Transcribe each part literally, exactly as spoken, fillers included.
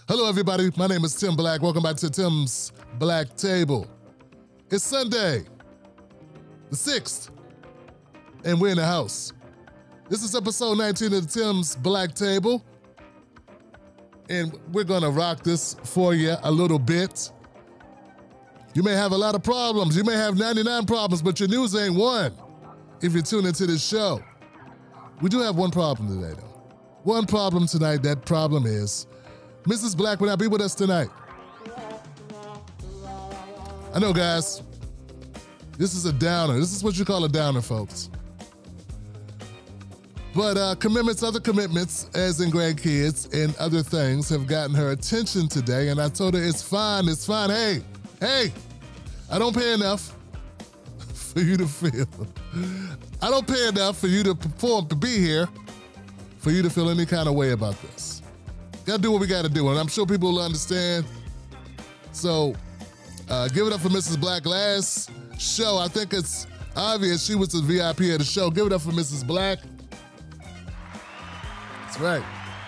Hello, everybody. My name is Tim Black. Welcome back to Tim's Black Table. It's Sunday, the sixth, and we're in the house. This is episode nineteen of the Tim's Black Table, and we're going to rock this for you a little bit. You may have a lot of problems. You may have ninety-nine problems, but your news ain't one if you tune into this show. We do have one problem today, though. One problem tonight. That problem is Missus Black will not be with us tonight. I know, guys. This is a downer. This is what you call a downer, folks. But uh, commitments, other commitments, as in grandkids and other things, have gotten her attention today, and I told her it's fine, it's fine. Hey, hey, I don't pay enough for you to feel. I don't pay enough for you to perform, to be here, for you to feel any kind of way about this. Gotta do what we gotta do, and I'm sure people will understand. So, uh, give it up for Missus Black. Last show, I think it's obvious she was the V I P of the show. Give it up for Missus Black. That's right.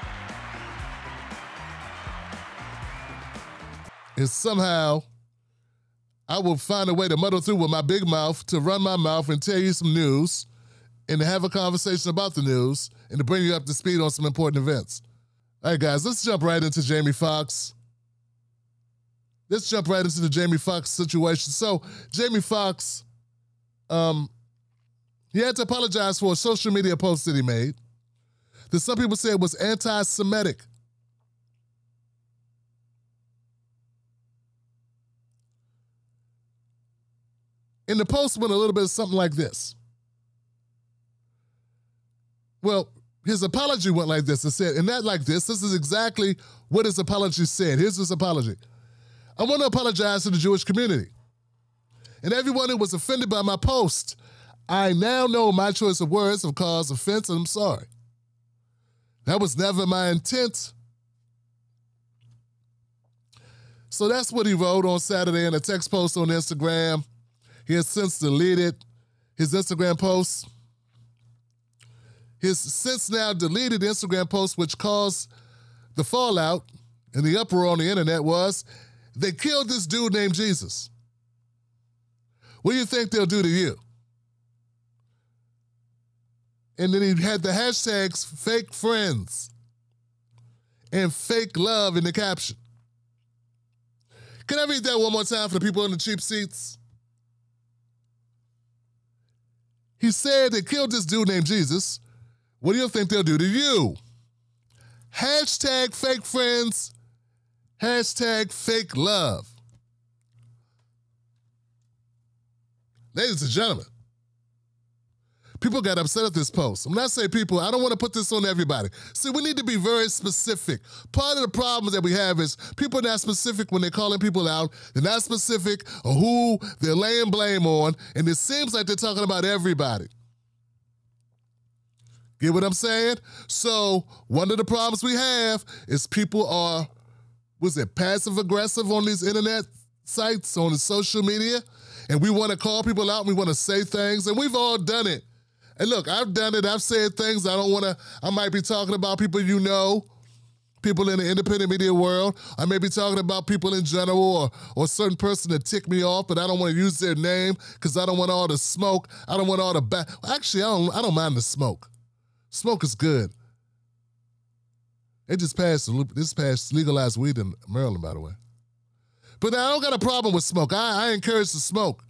And somehow, I will find a way to muddle through with my big mouth, to run my mouth and tell you some news, and to have a conversation about the news, and to bring you up to speed on some important events. All right, guys, let's jump right into Jamie Foxx. Let's jump right into the Jamie Foxx situation. So, Jamie Foxx, um, he had to apologize for a social media post that he made that some people said was anti-Semitic. And the post went a little bit of something like this. Well, his apology went like this. It said, and not like this. This is exactly what his apology said. Here's his apology. I want to apologize to the Jewish community and everyone who was offended by my post. I now know my choice of words have caused offense, and I'm sorry. That was never my intent. So that's what he wrote on Saturday in a text post on Instagram. He has since deleted his Instagram post. His since now deleted Instagram post, which caused the fallout and the uproar on the internet, was they killed this dude named Jesus. What do you think they'll do to you? And then he had the hashtags fake friends and fake love in the caption. Can I read that one more time for the people in the cheap seats? He said they killed this dude named Jesus. What do you think they'll do to you? Hashtag fake friends, hashtag fake love. Ladies and gentlemen, people got upset at this post. I'm not saying people, I don't want to put this on everybody. See, we need to be very specific. Part of the problem that we have is people are not specific when they're calling people out. They're not specific on who they're laying blame on, and it seems like they're talking about everybody. Get what I'm saying? So one of the problems we have is people are, was it passive aggressive on these internet sites, on the social media, and we want to call people out, and we want to say things, and we've all done it. And look, I've done it. I've said things I don't want to, I might be talking about people you know, people in the independent media world. I may be talking about people in general, or, or a certain person that ticked me off, but I don't want to use their name because I don't want all the smoke. I don't want all the back. Actually, I don't, I don't mind the smoke. Smoke is good. They just passed, this passed legalized weed in Maryland, by the way. But I don't got a problem with smoke. I, I encourage the smoke.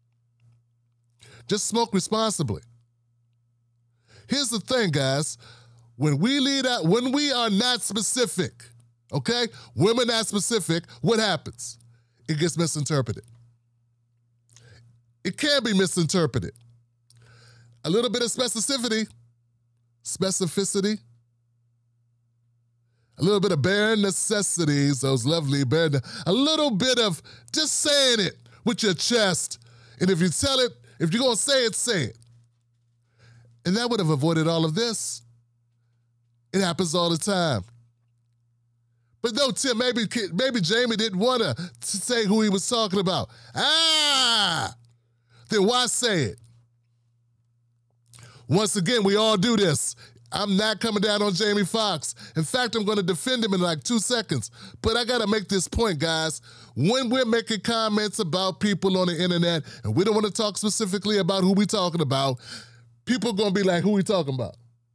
Just smoke responsibly. Here's the thing, guys. When we lead out, when we are not specific, okay? When we're not specific, what happens? It gets misinterpreted. It can be misinterpreted. A little bit of specificity, specificity, a little bit of bare necessities, those lovely bare, a little bit of just saying it with your chest. And if you tell it, if you're gonna say it, say it. And that would have avoided all of this. It happens all the time. But no, Tim, maybe, maybe Jamie didn't want to say who he was talking about. Ah! Then why say it? Once again, we all do this. I'm not coming down on Jamie Foxx. In fact, I'm going to defend him in like two seconds. But I got to make this point, guys. When we're making comments about people on the internet, and we don't want to talk specifically about who we're talking about, people are going to be like, who we talking about?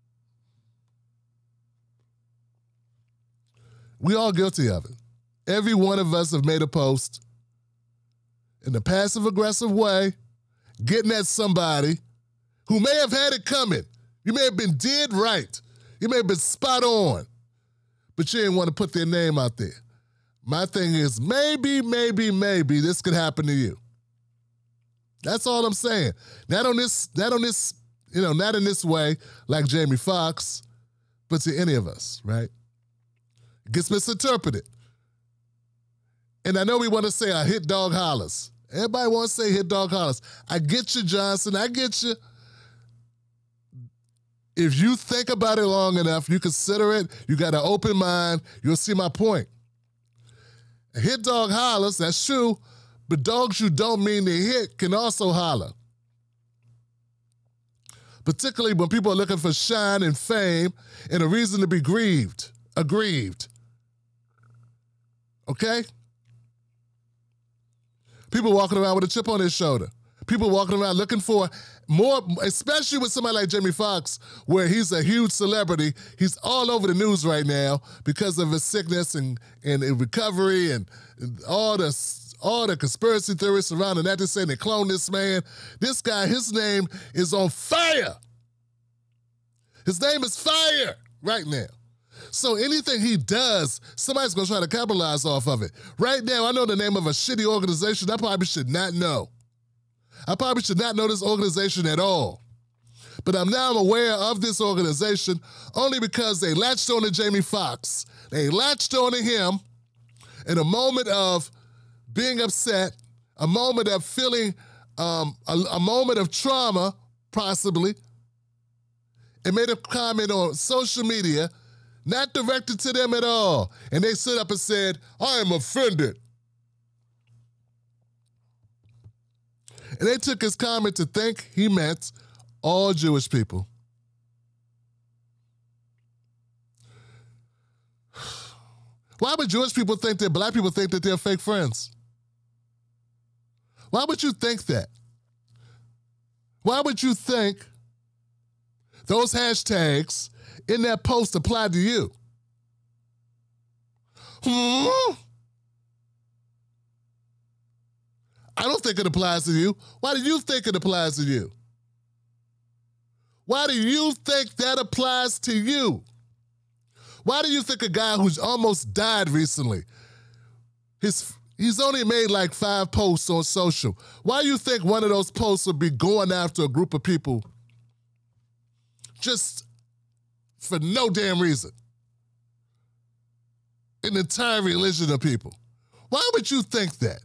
We all guilty of it. Every one of us have made a post in a passive-aggressive way, getting at somebody who may have had it coming. You may have been dead right. You may have been spot on, but you didn't want to put their name out there. My thing is, maybe, maybe, maybe this could happen to you. That's all I'm saying. Not on this, not on this, you know, not in this way, like Jamie Foxx, but to any of us, right? It gets misinterpreted. And I know we want to say a hit dog hollers. Everybody wants to say hit dog hollers. I get you, Johnson. I get you. If you think about it long enough, you consider it, you got an open mind, you'll see my point. A hit dog hollers, that's true, but dogs you don't mean to hit can also holler. Particularly when people are looking for shine and fame and a reason to be grieved, aggrieved. Okay? People walking around with a chip on their shoulder. People walking around looking for more, especially with somebody like Jamie Foxx, where he's a huge celebrity. He's all over the news right now because of his sickness and, and recovery and, and all the all the conspiracy theories surrounding that. They're saying they cloned this man. This guy, his name is on fire. His name is fire right now. So anything he does, somebody's going to try to capitalize off of it. Right now, I know the name of a shitty organization I probably should not know. I probably should not know this organization at all. But I'm now aware of this organization only because they latched on to Jamie Foxx. They latched on to him in a moment of being upset, a moment of feeling, um, a, a moment of trauma, possibly, and made a comment on social media, not directed to them at all. And they stood up and said, I am offended. And they took his comment to think he meant all Jewish people. Why would Jewish people think that black people think that they're fake friends? Why would you think that? Why would you think those hashtags in that post apply to you? Hmm? I don't think it applies to you. Why do you think it applies to you? Why do you think that applies to you? Why do you think a guy who's almost died recently, his, he's only made like five posts on social. Why do you think one of those posts would be going after a group of people just for no damn reason? An entire religion of people. Why would you think that?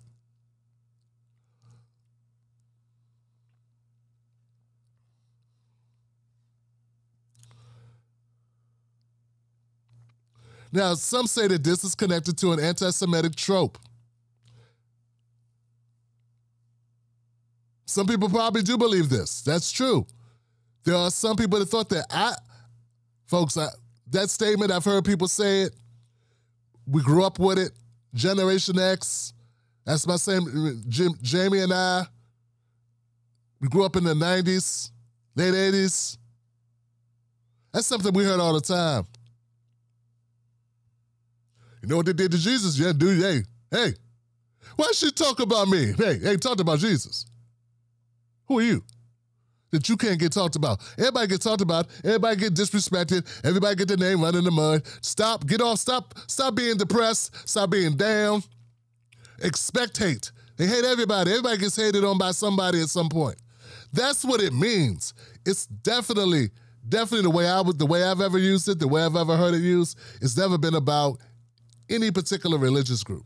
Now, some say that this is connected to an anti-Semitic trope. Some people probably do believe this. That's true. There are some people that thought that. I, folks, I, that statement, I've heard people say it. We grew up with it. Generation X. That's my same. Jim, Jamie and I, we grew up in the nineties, late eighties. That's something we heard all the time. You know what they did to Jesus? Yeah, dude, hey, hey. Why should you talk about me? Hey, hey, talk about Jesus. Who are you? That you can't get talked about. Everybody get talked about. Everybody get disrespected. Everybody get their name run in the mud. Stop, get off, stop, stop being depressed. Stop being down. Expect hate. They hate everybody. Everybody gets hated on by somebody at some point. That's what it means. It's definitely, definitely the way I would, the way I've ever used it, the way I've ever heard it used. It's never been about any particular religious group.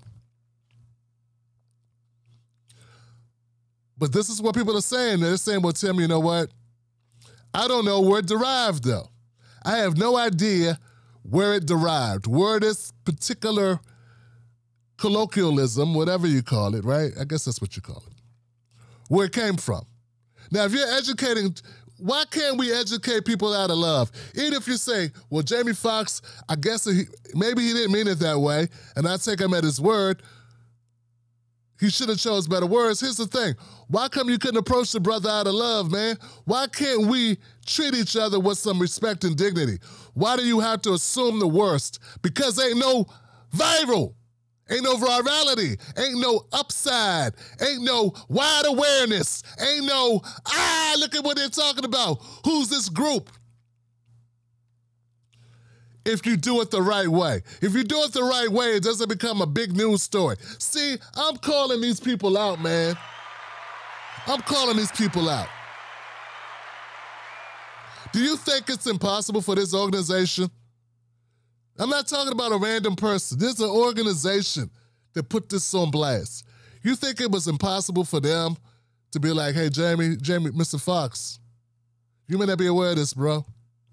But this is what people are saying. They're saying, well, Tim, you know what? I don't know where it derived, though. I have no idea where it derived, where this particular colloquialism, whatever you call it, right? I guess that's what you call it, where it came from. Now, if you're educating, why can't we educate people out of love? Even if you say, well, Jamie Foxx, I guess he, maybe he didn't mean it that way, and I take him at his word. He should have chose better words. Here's the thing. Why come you couldn't approach the brother out of love, man? Why can't we treat each other with some respect and dignity? Why do you have to assume the worst? Because ain't no viral. Ain't no virality. Ain't no upside. Ain't no wide awareness. Ain't no, ah, look at what they're talking about. Who's this group? If you do it the right way. If you do it the right way, it doesn't become a big news story. See, I'm calling these people out, man. I'm calling these people out. Do you think it's impossible for this organization? I'm not talking about a random person. There's an organization that put this on blast. You think it was impossible for them to be like, hey, Jamie, Jamie, Mister Foxx, you may not be aware of this, bro.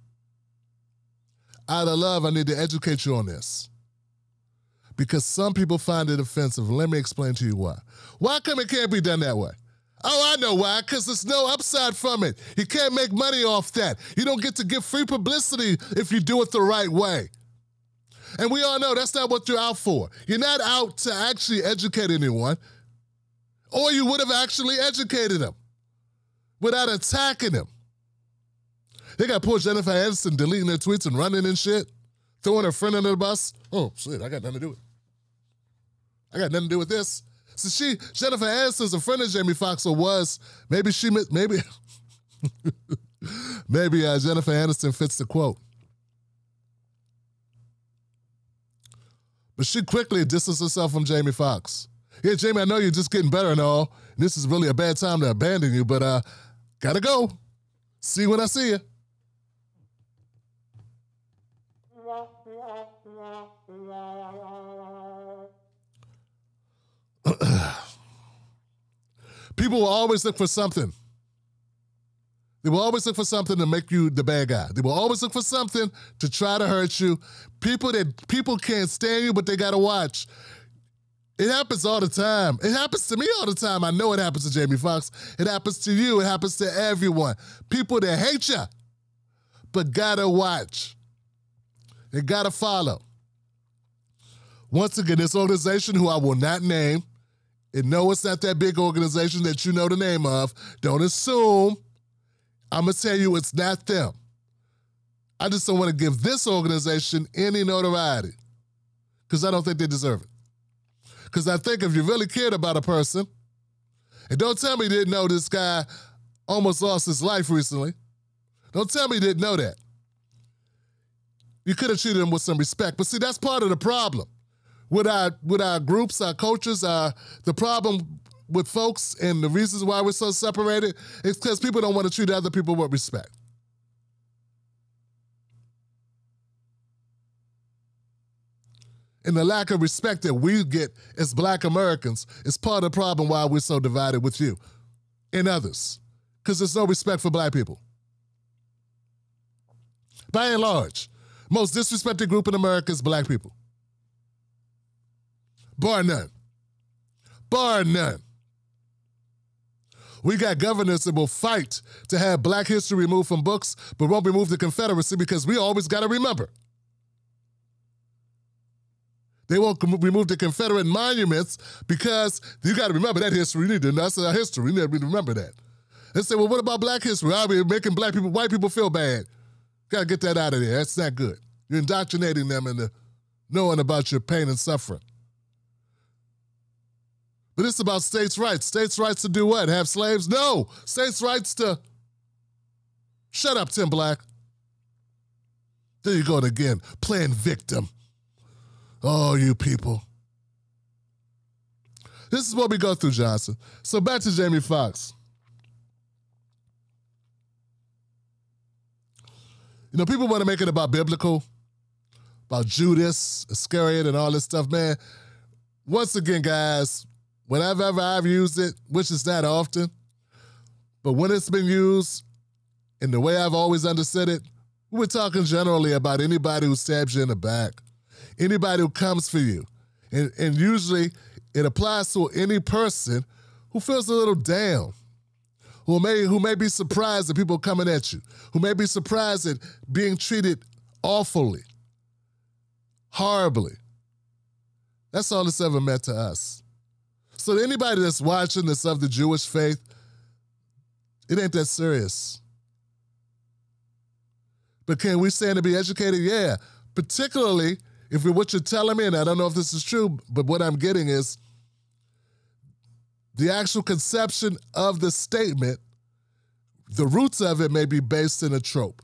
Out of love, I need to educate you on this. Because some people find it offensive. Let me explain to you why. Why come it can't be done that way? Oh, I know why, because there's no upside from it. You can't make money off that. You don't get to get free publicity if you do it the right way. And we all know that's not what you're out for. You're not out to actually educate anyone, or you would have actually educated them without attacking them. They got poor Jennifer Aniston deleting their tweets and running and shit, throwing her friend under the bus. Oh, shit, I got nothing to do with it. I got nothing to do with this. So she, Jennifer Aniston's a friend of Jamie Foxx, or was. Maybe she, maybe, maybe uh, Jennifer Aniston fits the quote. But she quickly distanced herself from Jamie Foxx. Yeah, Jamie, I know you're just getting better and all, and this is really a bad time to abandon you, but uh, gotta go. See you when I see you. People will always look for something. They will always look for something to make you the bad guy. They will always look for something to try to hurt you. People that people can't stand you, but they gotta watch. It happens all the time. It happens to me all the time. I know it happens to Jamie Foxx. It happens to you. It happens to everyone. People that hate you, but gotta watch. They gotta follow. Once again, this organization, who I will not name, and no, it's not that big organization that you know the name of. Don't assume. I'm gonna tell you it's not them. I just don't want to give this organization any notoriety because I don't think they deserve it. Because I think if you really cared about a person, and don't tell me you didn't know this guy almost lost his life recently. Don't tell me you didn't know that. You could have treated him with some respect. But see, that's part of the problem. With our, with our groups, our cultures, our, the problem with folks and the reasons why we're so separated is because people don't want to treat other people with respect. And the lack of respect that we get as Black Americans is part of the problem why we're so divided with you and others, because there's no respect for Black people. By and large, most disrespected group in America is Black people. Bar none. Bar none. We got governors that will fight to have Black history removed from books, but won't remove the Confederacy because we always got to remember. They won't remove the Confederate monuments because you got to remember that history. You need to, that's our history. We need to remember that. They say, well, what about Black history? I'll be making Black people, white people feel bad. Got to get that out of there. That's not good. You're indoctrinating them into knowing about your pain and suffering. But it's about states' rights. States' rights to do what? Have slaves? No. States' rights to... Shut up, Tim Black. There you go again, playing victim. Oh, you people. This is what we go through, Johnson. So back to Jamie Foxx. You know, people want to make it about biblical, about Judas, Iscariot, and all this stuff, man. Once again, guys, whenever I've used it, which is not often, but when it's been used in the way I've always understood it, we're talking generally about anybody who stabs you in the back, anybody who comes for you. And, and usually it applies to any person who feels a little down, who may, who may be surprised at people coming at you, who may be surprised at being treated awfully, horribly. That's all it's ever meant to us. So to anybody that's watching that's of the Jewish faith, it ain't that serious. But can we stand to be educated? Yeah, particularly if we're what you're telling me, and I don't know if this is true, but what I'm getting is the actual conception of the statement, the roots of it may be based in a trope.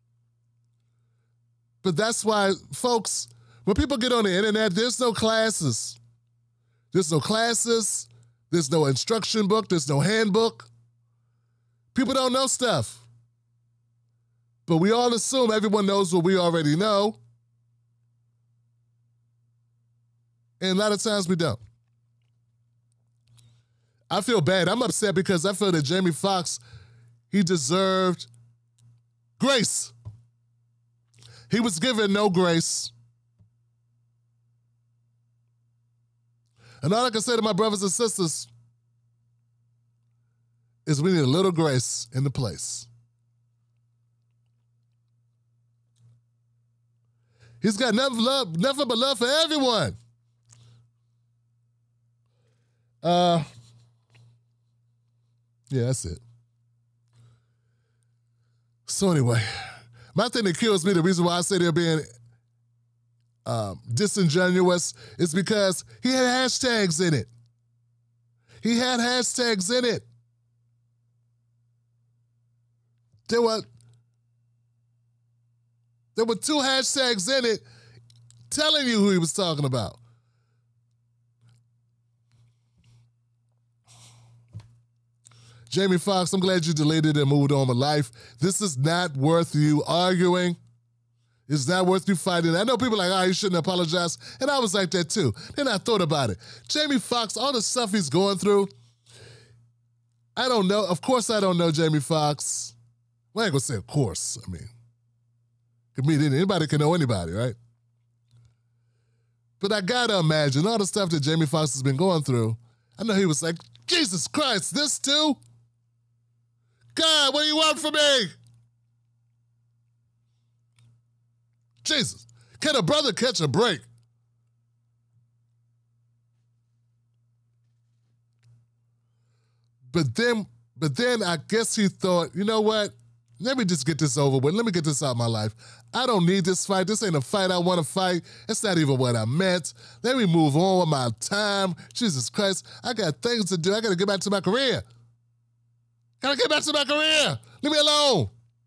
But that's why, folks, when people get on the internet, there's no classes. There's no classes. There's no instruction book. There's no handbook. People don't know stuff. But we all assume everyone knows what we already know. And a lot of times we don't. I feel bad. I'm upset because I feel that Jamie Foxx, he deserved grace. He was given no grace. And all I can say to my brothers and sisters is we need a little grace in the place. He's got nothing, love, nothing but love for everyone. Uh, yeah, that's it. So anyway, my thing that kills me, the reason why I say they're being um, disingenuous is because he had hashtags in it. He had hashtags in it. There were There were two hashtags in it telling you who he was talking about. Jamie Foxx, I'm glad you deleted and moved on with life. This is not worth you arguing. It's not worth you fighting. I know people are like, oh, you shouldn't apologize. And I was like that too. Then I thought about it. Jamie Foxx, all the stuff he's going through, I don't know. Of course I don't know Jamie Foxx. Well, I ain't gonna say of course. I mean, could meet anybody can know anybody, right? But I gotta imagine all the stuff that Jamie Foxx has been going through. I know he was like, Jesus Christ, this too? God, what do you want from me? Jesus, can a brother catch a break? But then, but then I guess he thought, you know what? Let me just get this over with. Let me get this out of my life. I don't need this fight. This ain't a fight I want to fight. It's not even what I meant. Let me move on with my time. Jesus Christ, I got things to do. I got to get back to my career. Got to get back to my career. Leave me alone.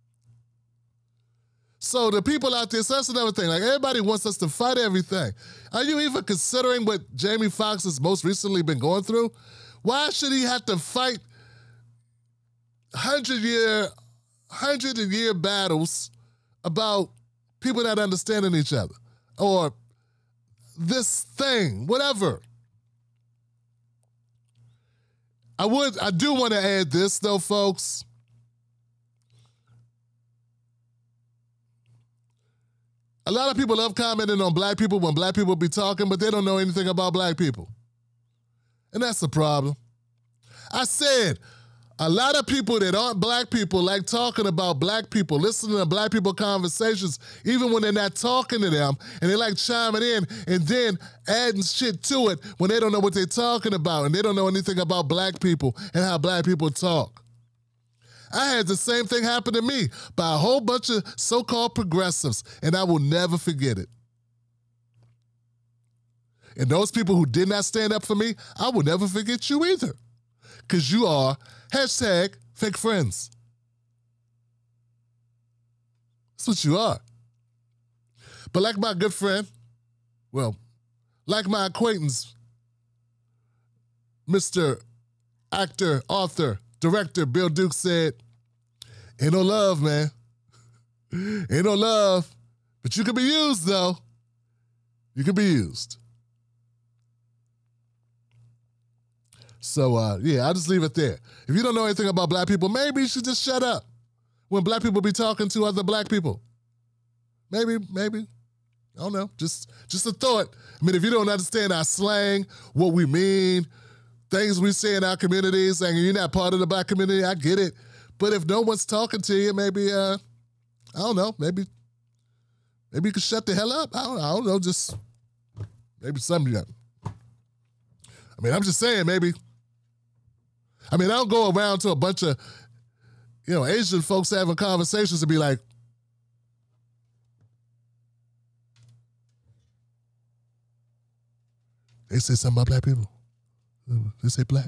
So the people out there, so that's another thing. Like, everybody wants us to fight everything. Are you even considering what Jamie Foxx has most recently been going through? Why should he have to fight hundred-year, hundred-year battles about people not understanding each other? Or this thing, whatever. I would, I do want to add this, though, folks. A lot of people love commenting on black people when black people be talking, but they don't know anything about black people. And that's the problem. I said, a lot of people that aren't black people like talking about black people, listening to black people conversations, even when they're not talking to them, and they like chiming in and then adding shit to it when they don't know what they're talking about and they don't know anything about black people and how black people talk. I had the same thing happen to me by a whole bunch of so-called progressives, and I will never forget it. And those people who did not stand up for me, I will never forget you either. Because you are hashtag fake friends. That's what you are. But like my good friend, well, like my acquaintance, Mister Actor, author, director Bill Duke said, ain't no love, man. Ain't no love. But you can be used, though. You can be used. So, uh, yeah, I'll just leave it there. If you don't know anything about black people, maybe you should just shut up when black people be talking to other black people. Maybe, maybe. I don't know. Just, just a thought. I mean, if you don't understand our slang, what we mean, things we see in our communities, and you're not part of the black community, I get it. But if no one's talking to you, maybe, uh, I don't know, maybe maybe you can shut the hell up. I don't, I don't know, just maybe something. I mean, I'm just saying, maybe. I mean, I don't go around to a bunch of, you know, Asian folks having conversations and be like, they say something about black people. They say black.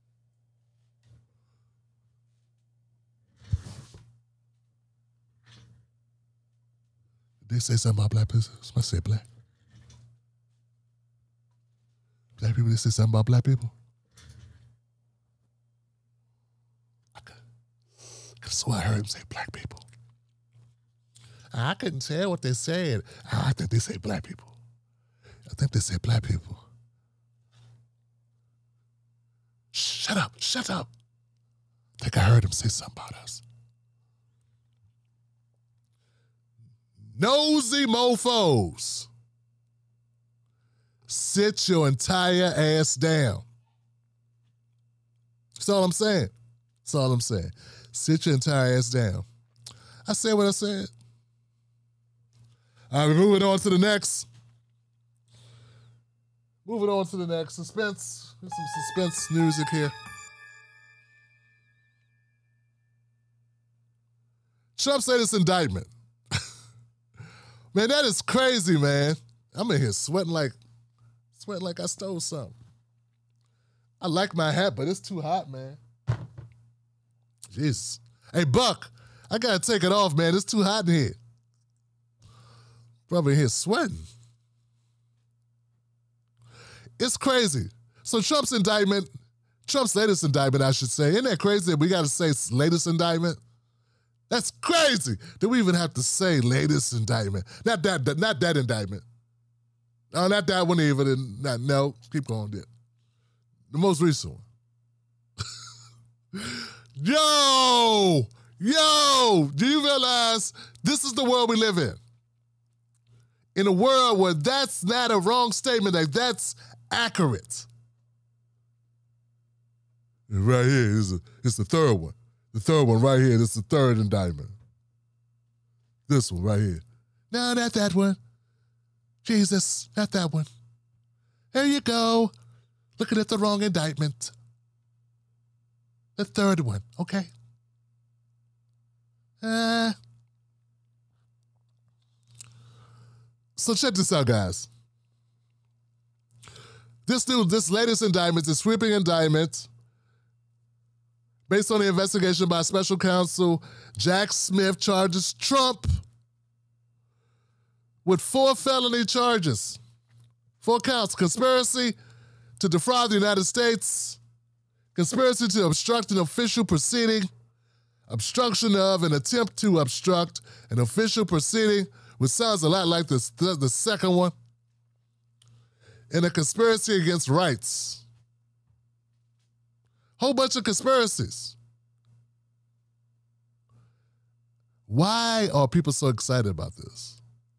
They say something about black people. I say black. Black people, they say something about black people. I could, I could swear I heard them say black people. I couldn't tell what they said. I think they say black people. I think they say black people. Shut up, shut up. I think I heard him say something about us. Nosy mofos. Sit your entire ass down. That's all I'm saying. That's all I'm saying. Sit your entire ass down. I said what I said. All right, we're moving on to the next. Moving on to the next. Suspense. There's some suspense music here. Trump's latest indictment. Man, that is crazy, man. I'm in here sweating like, sweating like I stole something. I like my hat, but it's too hot, man. Jeez. Hey, Buck, I gotta take it off, man. It's too hot in here. Brother in here sweating. It's crazy. So Trump's indictment, Trump's latest indictment, I should say. Isn't that crazy that we gotta say latest indictment? That's crazy that we even have to say latest indictment. Not that, that not that indictment. No, not that one even. Not, no, keep going there. The most recent one. Yo! Yo! Do you realize this is the world we live in? In a world where that's not a wrong statement, like that's accurate. Right here is it's the third one. The third one right here, this is the third indictment. This one right here. No, not that one. Jesus, not that one. There you go. Looking at the wrong indictment. The third one, okay. Uh, so check this out, guys. This new, this latest indictment, this sweeping indictment, based on the investigation by special counsel Jack Smith, charges Trump with four felony charges. Four counts: conspiracy to defraud the United States, conspiracy to obstruct an official proceeding, obstruction of an attempt to obstruct an official proceeding, which sounds a lot like this, the, the second one, and a conspiracy against rights. Whole bunch of conspiracies. Why are people so excited about this?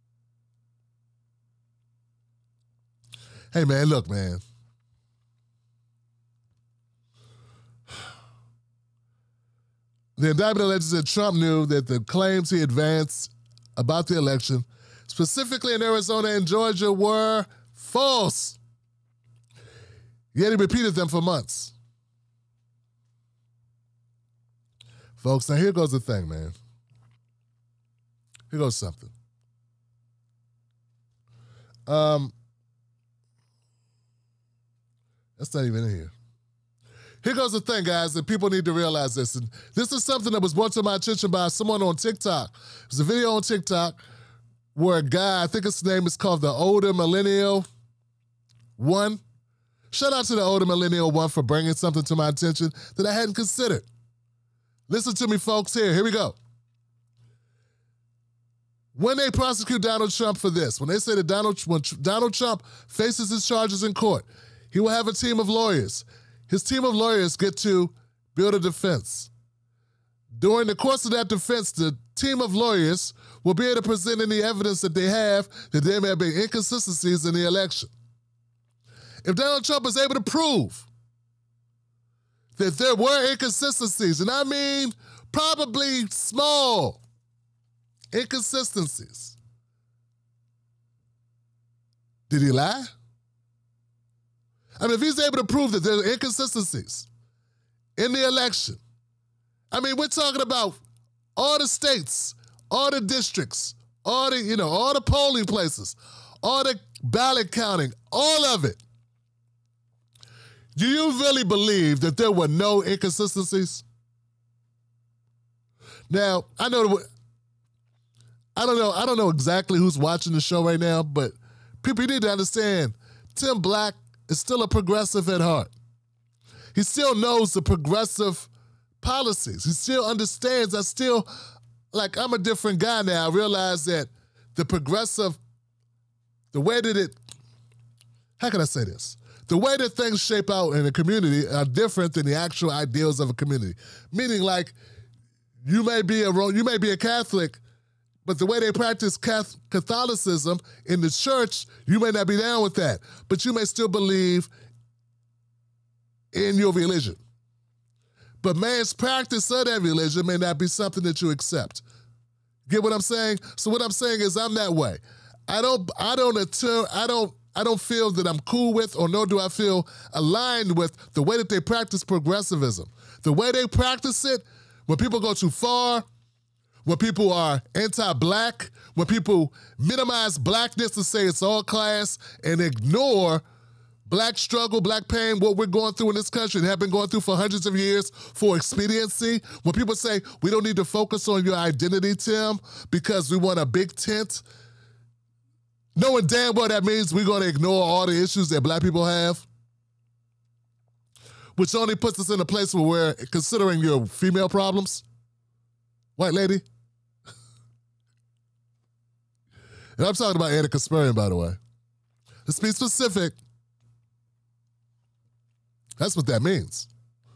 Hey, man, look, man. The indictment alleges that Trump knew that the claims he advanced about the election, specifically in Arizona and Georgia, were false. Yet he repeated them for months. Folks, now here goes the thing, man. Here goes something. Um, that's not even in here. Here goes the thing, guys, that people need to realize this. And this is something that was brought to my attention by someone on TikTok. There's a video on TikTok where a guy, I think his name is called the Older Millennial One. Shout out to the Older Millennial One for bringing something to my attention that I hadn't considered. Listen to me, folks, here. Here we go. When they prosecute Donald Trump for this, when they say that Donald, when Donald Trump faces his charges in court, he will have a team of lawyers. His team of lawyers get to build a defense. During the course of that defense, the team of lawyers will be able to present any evidence that they have that there may have been inconsistencies in the election. If Donald Trump is able to prove that there were inconsistencies, and I mean probably small inconsistencies. Did he lie? I mean, if he's able to prove that there are inconsistencies in the election, I mean, we're talking about all the states, all the districts, all the, you know, all the polling places, all the ballot counting, all of it. Do you really believe that there were no inconsistencies? Now, I know, I don't know, I don't know exactly who's watching the show right now, but people need to understand, Tim Black is still a progressive at heart. He still knows the progressive policies. He still understands. I still, like, I'm a different guy now. I realize that the progressive, the way that it, how can I say this? The way that things shape out in a community are different than the actual ideals of a community. Meaning, like, you may be a you may be a Catholic, but the way they practice Catholicism in the church, you may not be down with that. But you may still believe in your religion. But man's practice of that religion may not be something that you accept. Get what I'm saying? So what I'm saying is I'm that way. I don't, I don't, attend, I don't, I don't feel that I'm cool with, or nor do I feel aligned with the way that they practice progressivism. The way they practice it, when people go too far, when people are anti-black, when people minimize blackness to say it's all class and ignore black struggle, black pain, what we're going through in this country and have been going through for hundreds of years for expediency. When people say, we don't need to focus on your identity, Tim, because we want a big tent, knowing damn well that means we're going to ignore all the issues that black people have, which only puts us in a place where we're considering your female problems. White lady. And I'm talking about Anna Kasparian, by the way. Let's be specific. That's what that means.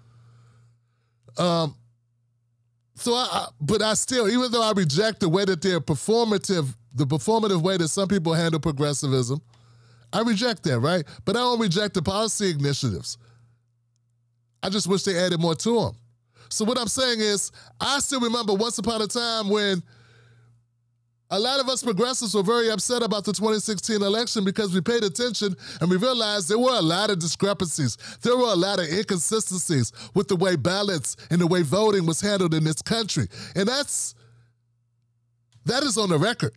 Um, so, I, I, but I still, even though I reject the way that they're performative, the performative way that some people handle progressivism, I reject that, right? But I don't reject the policy initiatives. I just wish they added more to them. So what I'm saying is, I still remember once upon a time when a lot of us progressives were very upset about the twenty sixteen election because we paid attention and we realized there were a lot of discrepancies. There were a lot of inconsistencies with the way ballots and the way voting was handled in this country. And that's, that is on the record.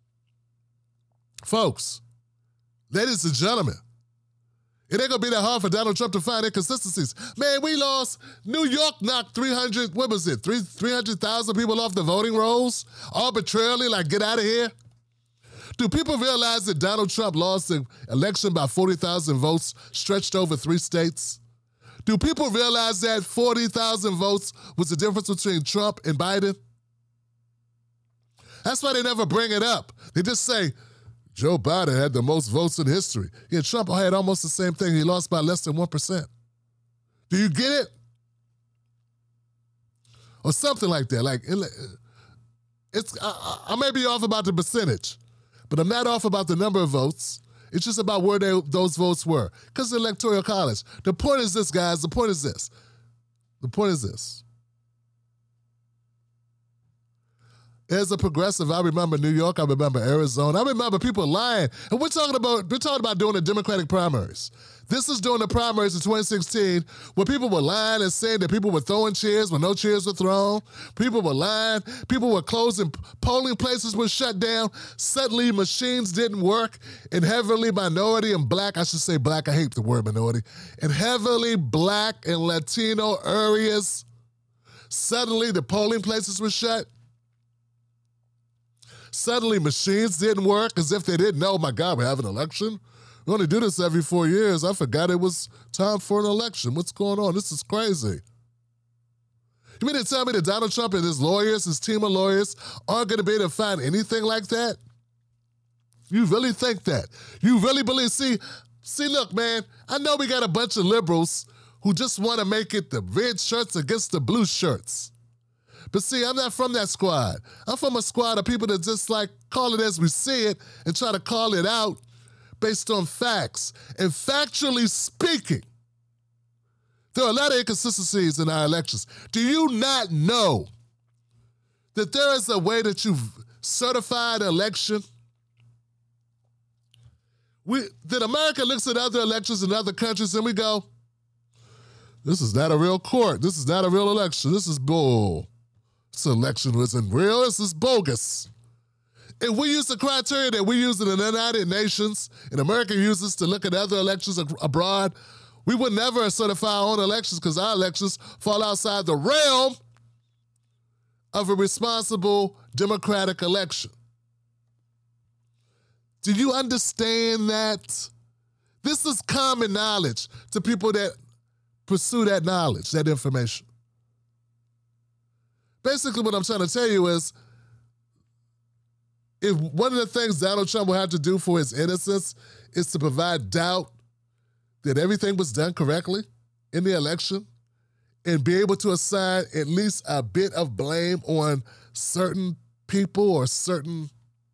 Folks, ladies and gentlemen, it ain't gonna be that hard for Donald Trump to find inconsistencies. Man, we lost, New York knocked three hundred, what was it, three, 300,000 people off the voting rolls arbitrarily, like get out of here? Do people realize that Donald Trump lost the election by forty thousand votes stretched over three states? Do people realize that forty thousand votes was the difference between Trump and Biden? That's why they never bring it up. They just say, Joe Biden had the most votes in history. Yeah, Trump had almost the same thing. He lost by less than one percent. Do you get it? Or something like that. Like, it's I, I may be off about the percentage, but I'm not off about the number of votes. It's just about where they, those votes were. Because the Electoral College. The point is this, guys. The point is this. The point is this. As a progressive, I remember New York, I remember Arizona, I remember people lying. And we're talking about we're talking about doing the Democratic primaries. This is during the primaries in twenty sixteen, where people were lying and saying that people were throwing chairs when no chairs were thrown. People were lying. People were closing. Polling places were shut down. Suddenly, machines didn't work. In heavily minority and black, I should say black, I hate the word minority, in heavily black and Latino areas, suddenly the polling places were shut. Suddenly, machines didn't work as if they didn't know, oh my God, we have an election? We only do this every four years. I forgot it was time for an election. What's going on? This is crazy. You mean to tell me that Donald Trump and his lawyers, his team of lawyers, aren't going to be able to find anything like that? You really think that? You really believe? See, see, look, man, I know we got a bunch of liberals who just want to make it the red shirts against the blue shirts. But see, I'm not from that squad. I'm from a squad of people that just like call it as we see it and try to call it out based on facts. And factually speaking, There are a lot of inconsistencies in our elections. Do you not know that there is a way that you certify an election? We, that America looks at other elections in other countries and we go, this is not a real court. This is not a real election. This is bull. This election wasn't real. This is bogus. If we use the criteria that we use in the United Nations and America uses to look at other elections ab- abroad, we would never certify our own elections because our elections fall outside the realm of a responsible democratic election. Do you understand that? This is common knowledge to people that pursue that knowledge, that information. Basically, what I'm trying to tell you is, if one of the things Donald Trump will have to do for his innocence is to provide doubt that everything was done correctly in the election and be able to assign at least a bit of blame on certain people or certain...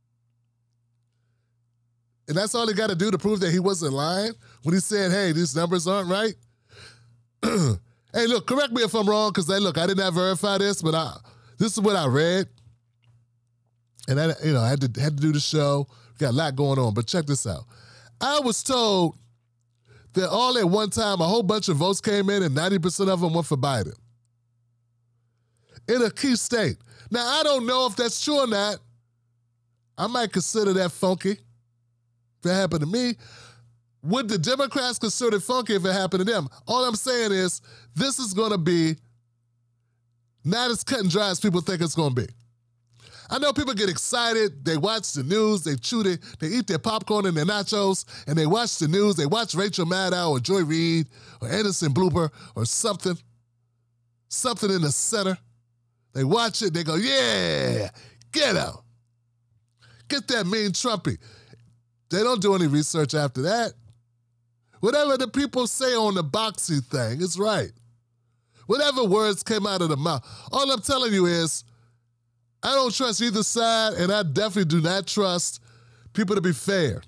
And that's all he got to do to prove that he wasn't lying when he said, hey, these numbers aren't right. Hey, look, correct me if I'm wrong, because, hey, look, I did not verify this, but I, this is what I read. And, I, you know, I had to, had to do the show. We got a lot going on, but check this out. I was told that all at one time, a whole bunch of votes came in and ninety percent of them went for Biden in a key state. Now, I don't know if that's true or not. I might consider that funky if it happened to me. Would the Democrats consider it funky if it happened to them? All I'm saying is this is going to be not as cut and dry as people think it's going to be. I know people get excited. They watch the news. They chew their, they eat their popcorn and their nachos, and they watch the news. They watch Rachel Maddow or Joy Reid or Anderson Blooper or something, something in the center. They watch it. They go, yeah, get out. Get that mean Trumpy. They don't do any research after that. Whatever the people say on the boxy thing is right. Whatever words came out of the mouth. All I'm telling you is, I don't trust either side, and I definitely do not trust people to be fair.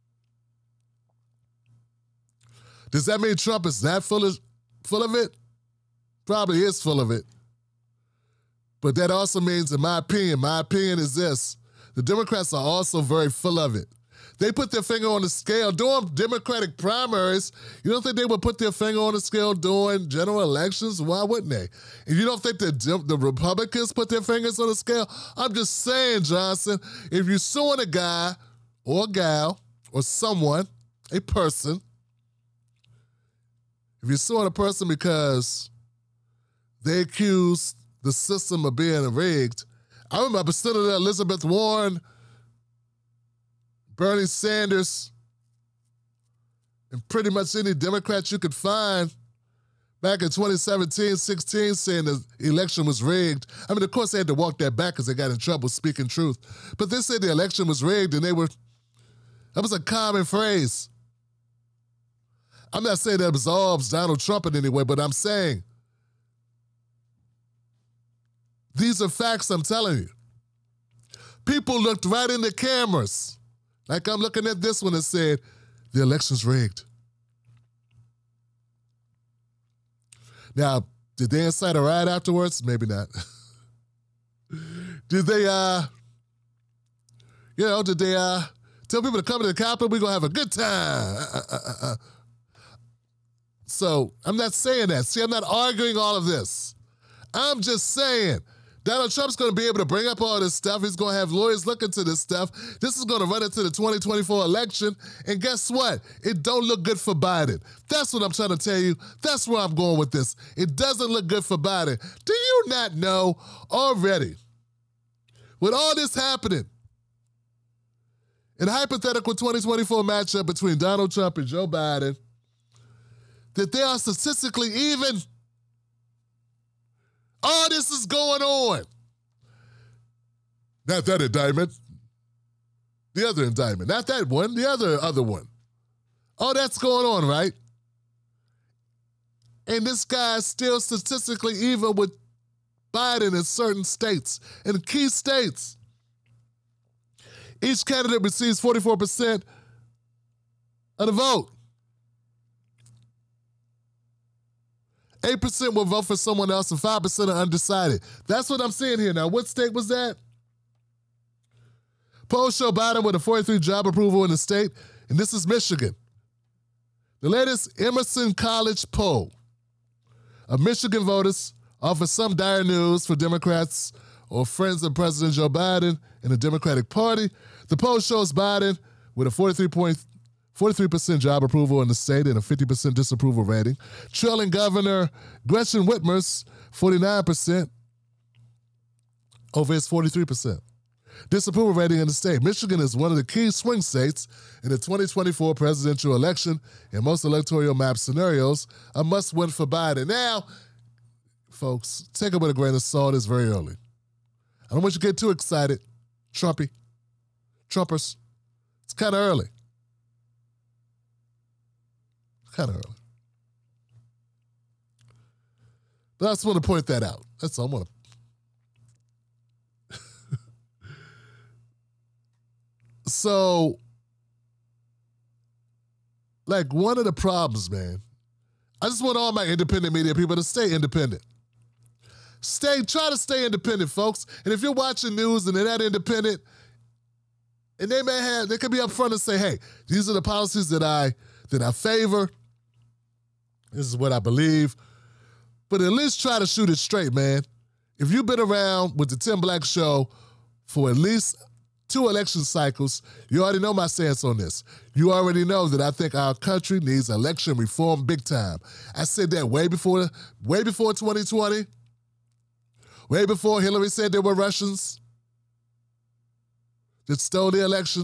Does that mean Trump is not full of, full of it? Probably is full of it. But that also means, in my opinion, my opinion is this, the Democrats are also very full of it. They put their finger on the scale during Democratic primaries. You don't think they would put their finger on the scale during general elections? Why wouldn't they? And you don't think that the Republicans put their fingers on the scale? I'm just saying, Johnson, if you're suing a guy or a gal or someone, a person, if you're suing a person because they accuse the system of being rigged, I remember Senator Elizabeth Warren, Bernie Sanders, and pretty much any Democrat you could find back in twenty seventeen, sixteen saying the election was rigged. I mean, of course, they had to walk that back because they got in trouble speaking truth. But they said the election was rigged, and they were, that was a common phrase. I'm not saying that absolves Donald Trump in any way, but I'm saying these are facts I'm telling you. People looked right in the cameras. Like I'm looking at this one and said, the election's rigged. Now, did they incite a riot afterwards? Maybe not. Did they, uh, you know, did they uh, tell people to come to the Capitol? We're going to have a good time. Uh, uh, uh, uh. So I'm not saying that. See, I'm not arguing all of this. I'm just saying, Donald Trump's going to be able to bring up all this stuff. He's going to have lawyers look into this stuff. This is going to run into the twenty twenty-four election. And guess what? It don't look good for Biden. That's what I'm trying to tell you. That's where I'm going with this. It doesn't look good for Biden. Do you not know already, with all this happening, in a hypothetical twenty twenty-four matchup between Donald Trump and Joe Biden, that they are statistically even? All this is going on. Not that indictment. The other indictment. Not that one, the other other one. Oh, that's going on, right? And this guy's still statistically even with Biden in certain states, in key states. Each candidate receives forty-four percent of the vote. eight percent will vote for someone else, and five percent are undecided. That's what I'm seeing here. Now, what state was that? Polls show Biden with a forty-three job approval in the state, and this is Michigan. The latest Emerson College poll of Michigan voters offers some dire news for Democrats or friends of President Joe Biden and the Democratic Party. The poll shows Biden with a forty-three percent job approval in the state and a fifty percent disapproval rating, trailing Governor Gretchen Whitmer's forty-nine percent over his forty-three percent. Disapproval rating in the state. Michigan is one of the key swing states in the twenty twenty-four presidential election. In most electoral map scenarios, a must-win for Biden. Now, folks, take it with a grain of salt. It's very early. I don't want you to get too excited. Trumpy. Trumpers. It's kind of early. Kind of early. But I just want to point that out. That's all I want to. So, like, one of the problems, man, I just want all my independent media people to stay independent. Stay, try to stay independent, folks. And if you're watching news and they're not independent, and they may have, they could be upfront and say, hey, these are the policies that I that I favor. This is what I believe. But at least try to shoot it straight, man. If you've been around with the Tim Black Show for at least two election cycles, you already know my stance on this. You already know that I think our country needs election reform big time. I said that way before, way before twenty twenty, way before Hillary said there were Russians that stole the election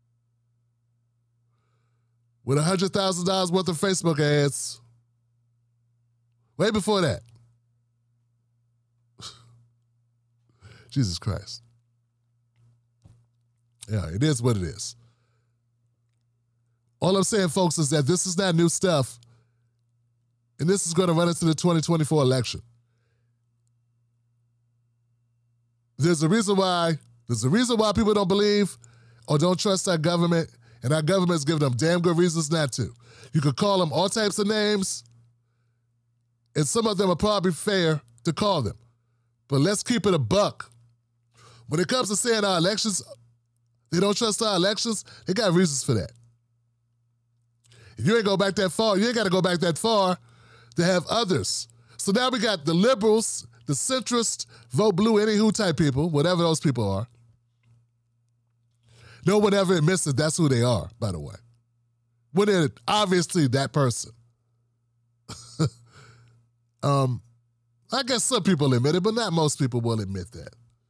with one hundred thousand dollars worth of Facebook ads. Way before that. Jesus Christ. Yeah, it is what it is. All I'm saying, folks, is that this is not new stuff, and this is going to run into the twenty twenty-four election. There's a reason why, there's a reason why people don't believe or don't trust our government, and our government's giving them damn good reasons not to. You could call them all types of names, and some of them are probably fair to call them. But let's keep it a buck. When it comes to saying our elections, they don't trust our elections, they got reasons for that. If you ain't go back that far, you ain't got to go back that far to have others. So now we got the liberals, the centrist, vote blue, anywho type people, whatever those people are. No one ever admits that that's who they are, by the way. When they're obviously that person. um, I guess some people admit it, but not most people will admit that.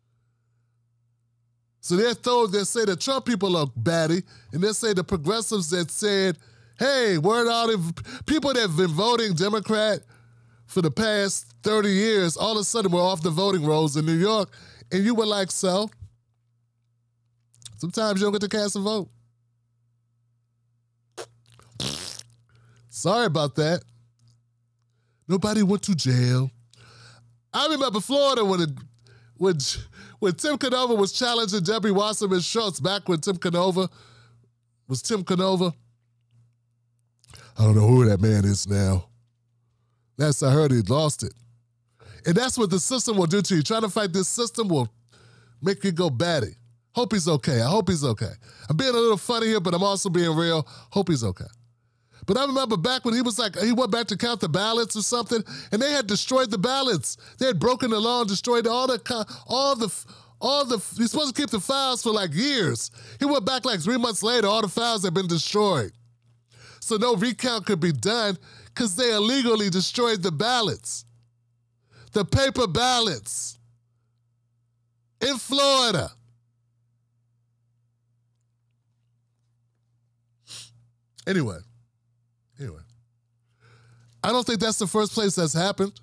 So they're told, they say the Trump people are batty, and they say the progressives that said, hey, word out of people that have been voting Democrat for the past thirty years, all of a sudden we're off the voting rolls in New York, and you were like, so? Sometimes you don't get to cast a vote. Sorry about that. Nobody went to jail. I remember Florida when it, when, when Tim Canova was challenging Debbie Wasserman Schultz back when Tim Canova was Tim Canova. I don't know who that man is now. Last I heard, he lost it. And that's what the system will do to you. Trying to fight this system will make you go batty. Hope he's okay. I hope he's okay. I'm being a little funny here, but I'm also being real. Hope he's okay. But I remember back when he was like, he went back to count the ballots or something, and they had destroyed the ballots. They had broken the law and destroyed all the, all the, all the, he's supposed to keep the files for like years. He went back like three months later, all the files had been destroyed. So no recount could be done because they illegally destroyed the ballots. The paper ballots in Florida. Anyway, anyway, I don't think that's the first place that's happened.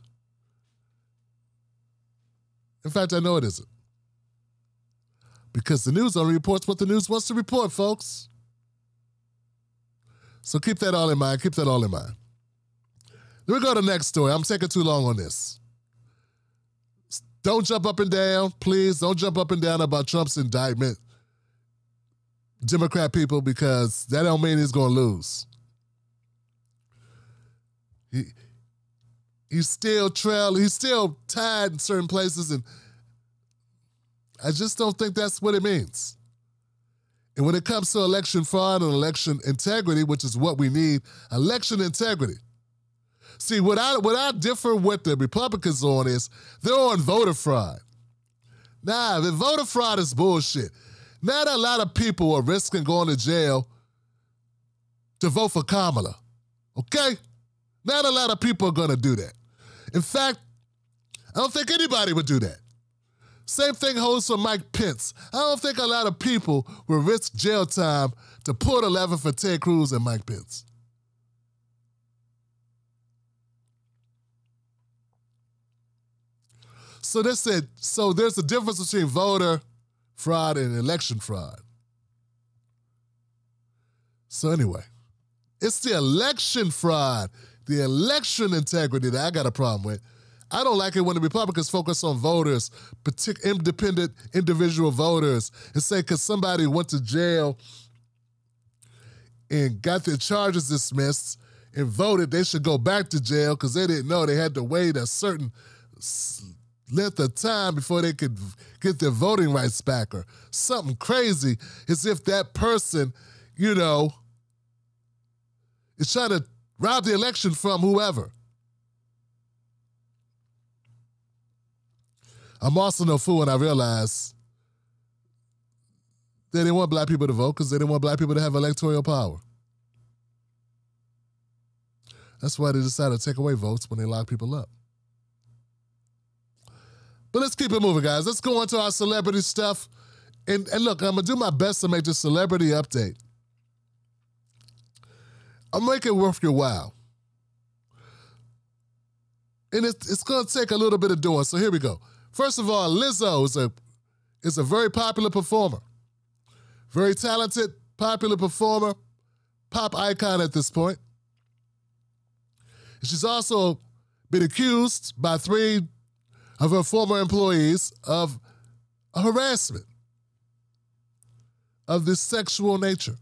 In fact, I know it isn't. Because the news only reports what the news wants to report, folks. So keep that all in mind. Keep that all in mind. Then we go to the next story. I'm taking too long on this. Don't jump up and down. Please don't jump up and down about Trump's indictment. Democrat people, because that don't mean he's going to lose. He, he's still trailing, he's still tied in certain places, and I just don't think that's what it means. And when it comes to election fraud and election integrity, which is what we need, election integrity. See, what I, what I differ with the Republicans on is they're on voter fraud. Nah, the voter fraud is bullshit. Not a lot of people are risking going to jail to vote for Kamala, okay? Not a lot of people are gonna do that. In fact, I don't think anybody would do that. Same thing holds for Mike Pence. I don't think a lot of people will risk jail time to pull the lever for Ted Cruz and Mike Pence. So they said, so there's a difference between voter fraud and election fraud. So anyway, it's the election fraud, the election integrity that I got a problem with. I don't like it when the Republicans focus on voters, partic- independent individual voters, and say because somebody went to jail and got their charges dismissed and voted, they should go back to jail because they didn't know they had to wait a certain length of time before they could get their voting rights back or something crazy, as if that person, you know, is trying to rob the election from whoever. I'm also no fool when I realize they didn't want black people to vote because they didn't want black people to have electoral power. That's why they decided to take away votes when they lock people up. But let's keep it moving, guys. Let's go on to our celebrity stuff. And, and look, I'm going to do my best to make this celebrity update. I'll make it worth your while. And it's, it's going to take a little bit of doing, so here we go. First of all, Lizzo is a, is a very popular performer. Very talented, popular performer, pop icon at this point. She's also been accused by three of her former employees of harassment of this sexual nature.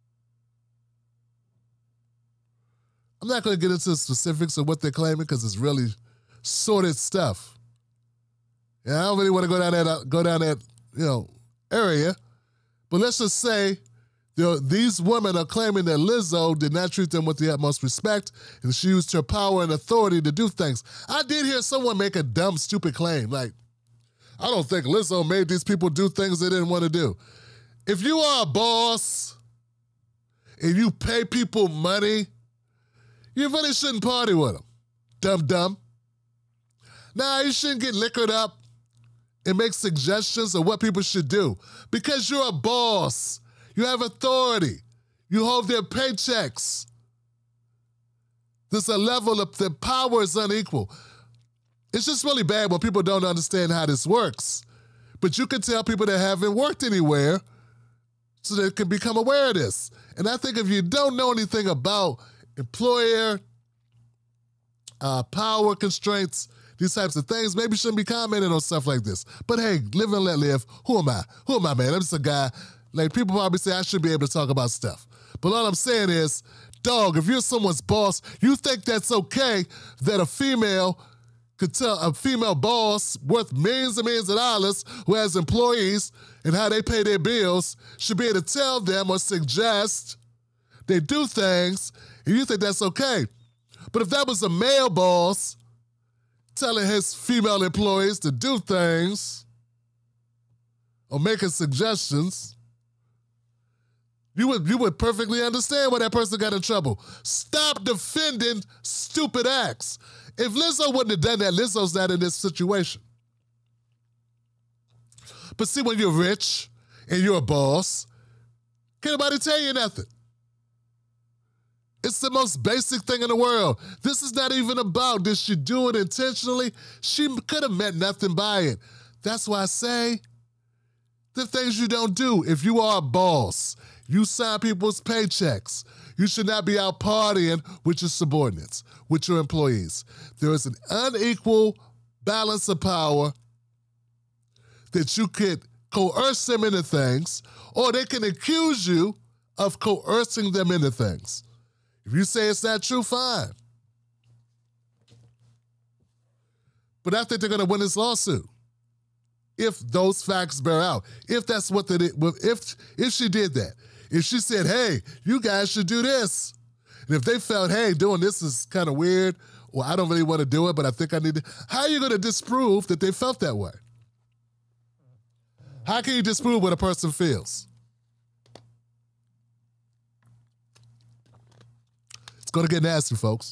I'm not going to get into the specifics of what they're claiming because it's really sordid stuff. And I don't really want to go down that go down that you know area, but let's just say these women are claiming that Lizzo did not treat them with the utmost respect and she used her power and authority to do things. I did hear someone make a dumb, stupid claim, like, I don't think Lizzo made these people do things they didn't want to do. If you are a boss and you pay people money, you really shouldn't party with them. Dumb dumb. Nah, you shouldn't get liquored up and make suggestions of what people should do because you're a boss. You have authority. You hold their paychecks. There's a level of the power is unequal. It's just really bad when people don't understand how this works. But you can tell people that haven't worked anywhere so they can become aware of this. And I think if you don't know anything about employer uh, power constraints, these types of things, maybe you shouldn't be commenting on stuff like this. But hey, live and let live. Who am I? Who am I, man? I'm just a guy. Like, people probably say I should be able to talk about stuff. But all I'm saying is, dog, if you're someone's boss, you think that's okay that a female could tell, a female boss worth millions and millions of dollars who has employees and how they pay their bills should be able to tell them or suggest they do things, and you think that's okay. But if that was a male boss telling his female employees to do things or making suggestions, You would, you would perfectly understand why that person got in trouble. Stop defending stupid acts. If Lizzo wouldn't have done that, Lizzo's not in this situation. But see, when you're rich and you're a boss, can't nobody tell you nothing. It's the most basic thing in the world. This is not even about, did she do it intentionally? She could have meant nothing by it. That's why I say the things you don't do. If you are a boss, you sign people's paychecks. You should not be out partying with your subordinates, with your employees. There is an unequal balance of power that you could coerce them into things, or they can accuse you of coercing them into things. If you say it's not true, fine. But I think they're going to win this lawsuit if those facts bear out. If that's what they did, if, if she did that. If she said, hey, you guys should do this. And if they felt, hey, doing this is kind of weird, or I don't really want to do it, but I think I need to. How are you going to disprove that they felt that way? How can you disprove what a person feels? It's going to get nasty, folks.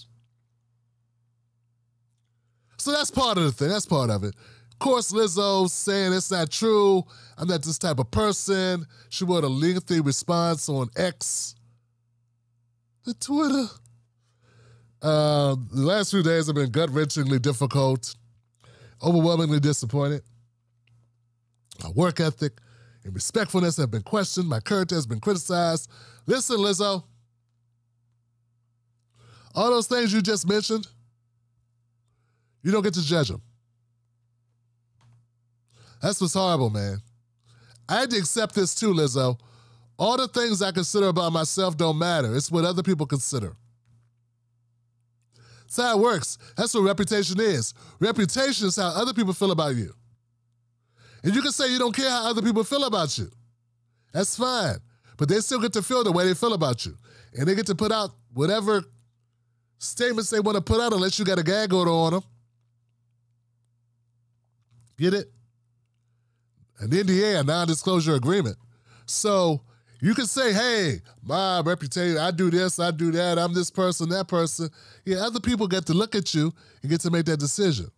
So that's part of the thing. That's part of it. Of course, Lizzo saying it's not true. I'm not this type of person. She wrote a lengthy response on X, the Twitter. Uh, the last few days have been gut-wrenchingly difficult, overwhelmingly disappointed. My work ethic and respectfulness have been questioned. My character has been criticized. Listen, Lizzo, all those things you just mentioned, you don't get to judge them. That's what's horrible, man. I had to accept this too, Lizzo. All the things I consider about myself don't matter. It's what other people consider. That's how it works. That's what reputation is. Reputation is how other people feel about you. And you can say you don't care how other people feel about you. That's fine. But they still get to feel the way they feel about you. And they get to put out whatever statements they want to put out unless you got a gag order on them. Get it? An N D A, a non-disclosure agreement. So you can say, hey, my reputation, I do this, I do that, I'm this person, that person. Yeah, other people get to look at you and get to make that decision.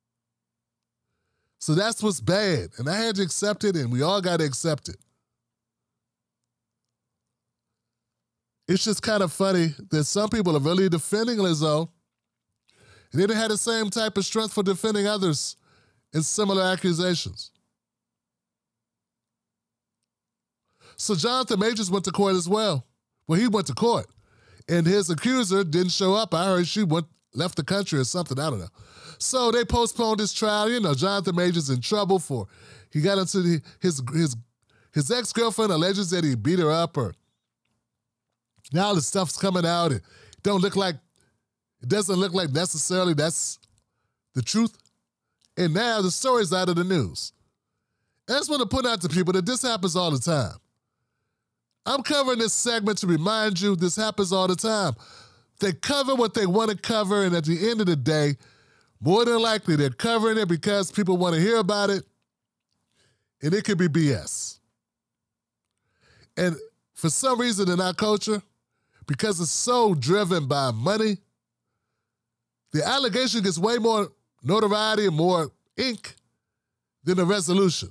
So that's what's bad. And I had to accept it, and we all got to accept it. It's just kind of funny that some people are really defending Lizzo, and they didn't have the same type of strength for defending others in similar accusations. So Jonathan Majors went to court as well. Well, he went to court, and his accuser didn't show up. I heard she went left the country or something. I don't know. So they postponed his trial. You know, Jonathan Majors in trouble for he got into the, his his his ex-girlfriend alleges that he beat her up, or now the stuff's coming out. It don't look like it doesn't look like necessarily that's the truth. And now the story's out of the news. I just want to put out to people that this happens all the time. I'm covering this segment to remind you this happens all the time. They cover what they want to cover, and at the end of the day, more than likely they're covering it because people want to hear about it, and it could be B S. And for some reason in our culture, because it's so driven by money, the allegation gets way more notoriety and more ink than the resolution.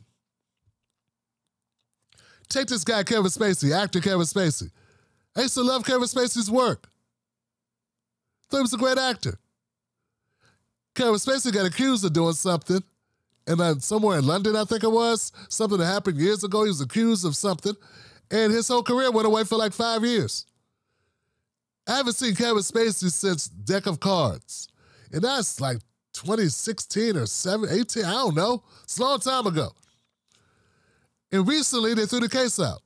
Take this guy, Kevin Spacey, actor Kevin Spacey. I used to love Kevin Spacey's work. Thought he was a great actor. Kevin Spacey got accused of doing something, and uh, somewhere in London, I think it was, something that happened years ago. He was accused of something, and his whole career went away for like five years. I haven't seen Kevin Spacey since Deck of Cards, and that's like twenty sixteen or seven, eighteen, I don't know. It's a long time ago. And recently, they threw the case out.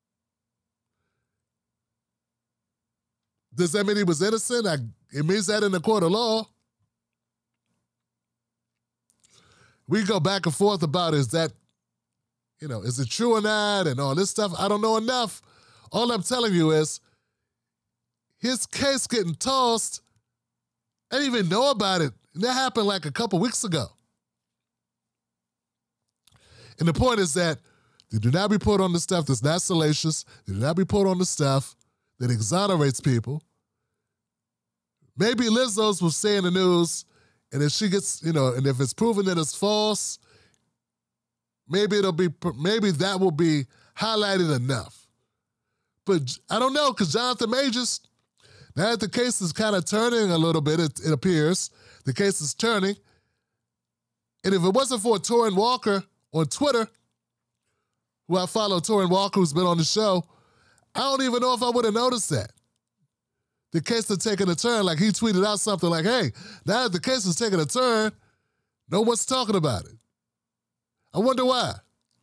Does that mean he was innocent? I, it means that in the court of law. We go back and forth about is that, you know, is it true or not and all this stuff. I don't know enough. All I'm telling you is his case getting tossed, I didn't even know about it. And that happened like a couple weeks ago. And the point is that they do not report on the stuff that's not salacious. They do not report on the stuff that exonerates people. Maybe Lizzo's will say in the news, and if she gets, you know, and if it's proven that it's false, maybe it'll be, maybe that will be highlighted enough. But I don't know, because Jonathan Majors, now that the case is kind of turning a little bit, it, it appears, the case is turning. And if it wasn't for Torrin Walker on Twitter, who I follow, Torrin Walker, who's been on the show, I don't even know if I would have noticed that. The case had taken a turn, like he tweeted out something like, hey, now that the case is taking a turn, no one's talking about it. I wonder why.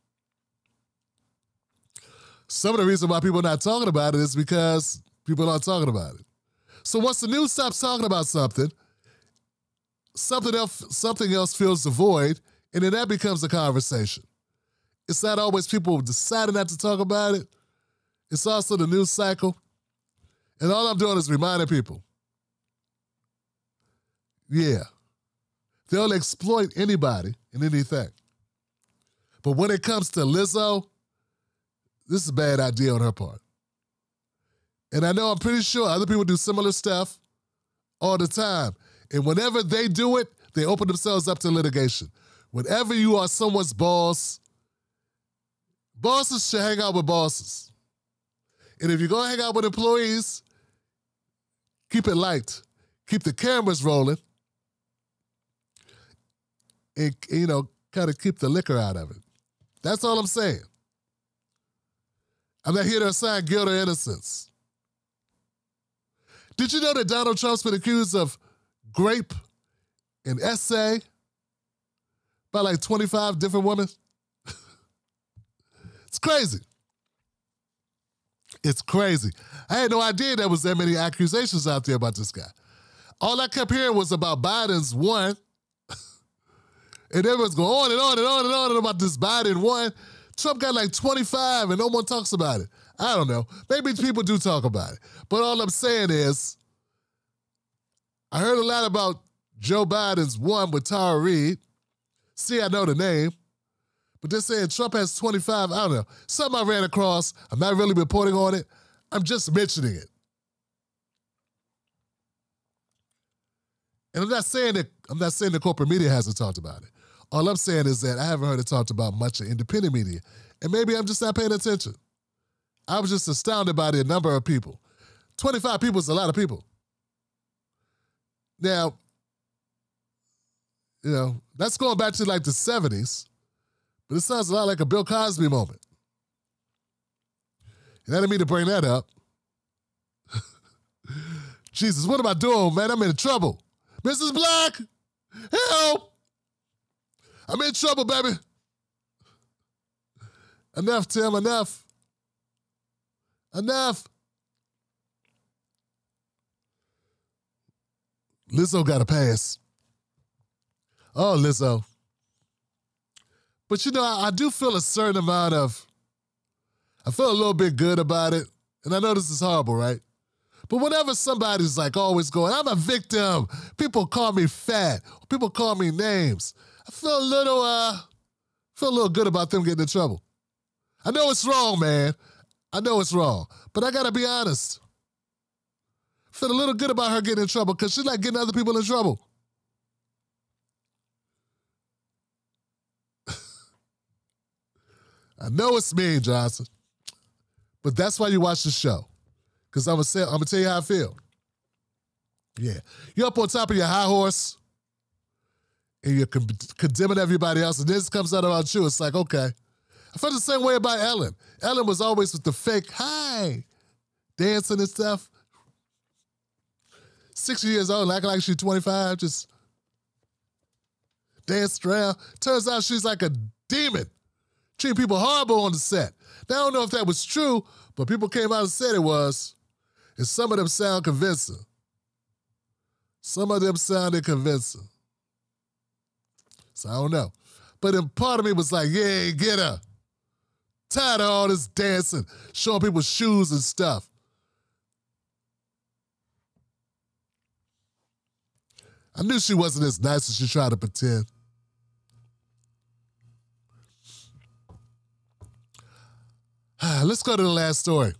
Some of the reason why people are not talking about it is because people aren't talking about it. So once the news stops talking about something, something else, something else fills the void, and then that becomes a conversation. It's not always people deciding not to talk about it. It's also the news cycle. And all I'm doing is reminding people, yeah, they'll exploit anybody and anything. But when it comes to Lizzo, this is a bad idea on her part. And I know I'm pretty sure other people do similar stuff all the time. And whenever they do it, they open themselves up to litigation. Whenever you are someone's boss, bosses should hang out with bosses. And if you're going to hang out with employees, keep it light. Keep the cameras rolling. And, you know, kind of keep the liquor out of it. That's all I'm saying. I'm not here to assign guilt or innocence. Did you know that Donald Trump's been accused of grape and essay by like twenty-five different women? It's crazy. It's crazy. I had no idea there was that many accusations out there about this guy. All I kept hearing was about Biden's one. And everyone's going on and on and on and on about this Biden one. Trump got like twenty-five and no one talks about it. I don't know. Maybe people do talk about it. But all I'm saying is, I heard a lot about Joe Biden's one with Tara Reid. See, I know the name. But they're saying Trump has twenty-five. I don't know. Something I ran across. I'm not really reporting on it. I'm just mentioning it. And I'm not saying that I'm not saying the corporate media hasn't talked about it. All I'm saying is that I haven't heard it talked about much in independent media. And maybe I'm just not paying attention. I was just astounded by the number of people. twenty-five people is a lot of people. Now, you know, that's going back to like the seventies, but it sounds a lot like a Bill Cosby moment. And I didn't mean to bring that up. Jesus, what am I doing, man? I'm in trouble. Missus Black, help! I'm in trouble, baby. Enough, Tim, enough. Enough. Lizzo got a pass. Oh, Lizzo. But you know, I, I do feel a certain amount of, I feel a little bit good about it. And I know this is horrible, right? But whenever somebody's like always going, I'm a victim, people call me fat, people call me names, I feel a little, uh, feel a little good about them getting in trouble. I know it's wrong, man. I know it's wrong. But I gotta be honest. I feel a little good about her getting in trouble because she's not getting other people in trouble. I know it's mean, Johnson. But that's why you watch the show. Because I'm gonna I'm gonna tell you how I feel. Yeah. You're up on top of your high horse and you're con- condemning everybody else, and this comes out about you. It's like, okay. I felt the same way about Ellen. Ellen was always with the fake hi, dancing and stuff. sixty years old, acting like she's twenty-five, just danced around. Turns out she's like a demon, treating people horrible on the set. Now, I don't know if that was true, but people came out and said it was, and some of them sound convincing. Some of them sounded convincing. So I don't know. But then part of me was like, yeah, get her. Tired of all this dancing, showing people shoes and stuff. I knew she wasn't as nice as she tried to pretend. Let's go to the last story.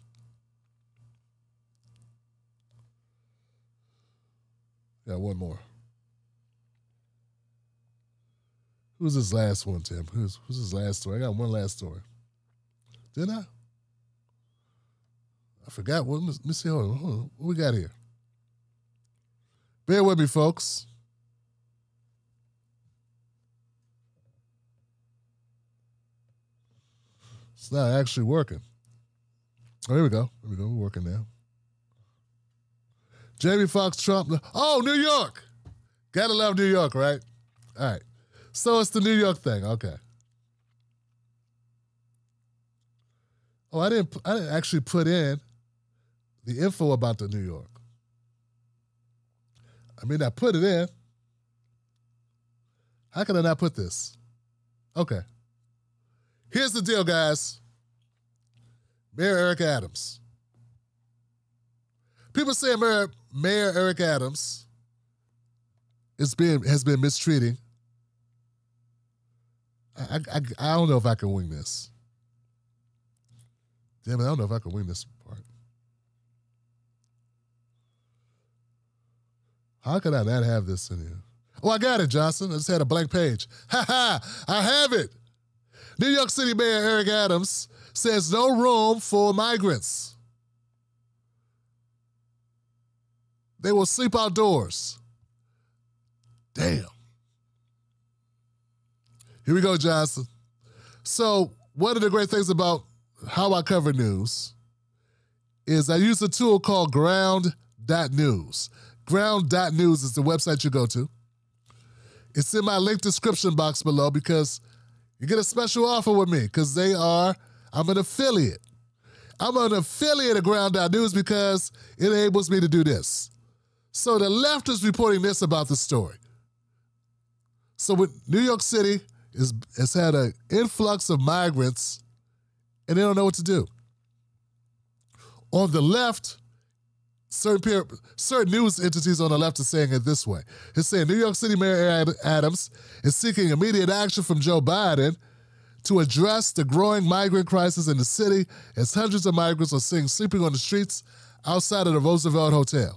Got one more. Who's this last one, Tim? Who's, who's this last story? I got one last story. Didn't I? I forgot. What, let me see. Hold on, hold on. What we got here? Bear with me, folks. It's not actually working. Oh, here we go. Here we go. We're working now. Jamie Foxx, Trump. Oh, New York. Gotta love New York, right? All right. So it's the New York thing. Okay. Oh, I didn't. I didn't actually put in the info about the New York. I mean, I put it in. How can I not put this? Okay. Here's the deal, guys. Mayor Eric Adams. People say Mayor, Mayor Eric Adams is being, has been mistreating. I, I, I don't know if I can wing this. Damn it, I don't know if I can wing this part. How could I not have this in here? Oh, I got it, Johnson. I just had a blank page. Ha ha, I have it. New York City Mayor Eric Adams says no room for migrants. They will sleep outdoors. Damn. Here we go, Johnson. So one of the great things about how I cover news is I use a tool called ground dot news. ground dot news is the website you go to. It's in my link description box below because you get a special offer with me because they are, I'm an affiliate. I'm an affiliate of ground dot news because it enables me to do this. So the left is reporting this about the story. So with New York City is, has had an influx of migrants and they don't know what to do. On the left, certain, peer, certain news entities on the left are saying it this way. It's saying New York City Mayor Ad, Adams is seeking immediate action from Joe Biden to address the growing migrant crisis in the city as hundreds of migrants are seen sleeping on the streets outside of the Roosevelt Hotel.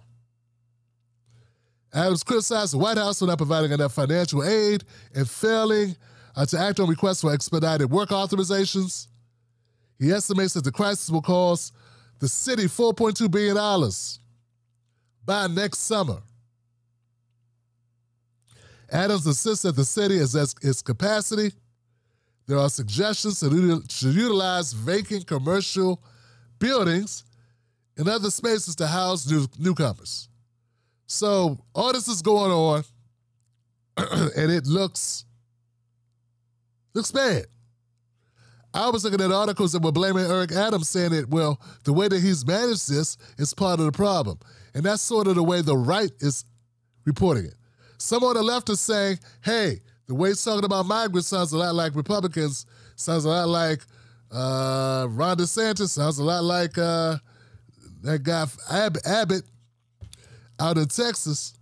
Adams criticized the White House for not providing enough financial aid and failing uh, to act on requests for expedited work authorizations. He estimates that the crisis will cost the city four point two billion dollars by next summer. Adams insists that the city is at its capacity. There are suggestions to, to utilize vacant commercial buildings and other spaces to house new, newcomers. So all this is going on, and it looks, looks bad. I was looking at articles that were blaming Eric Adams, saying that, well, the way that he's managed this is part of the problem. And that's sort of the way the right is reporting it. Some on the left is saying, hey, the way he's talking about migrants sounds a lot like Republicans, sounds a lot like uh, Ron DeSantis, sounds a lot like uh, that guy Ab- Abbott out in Texas.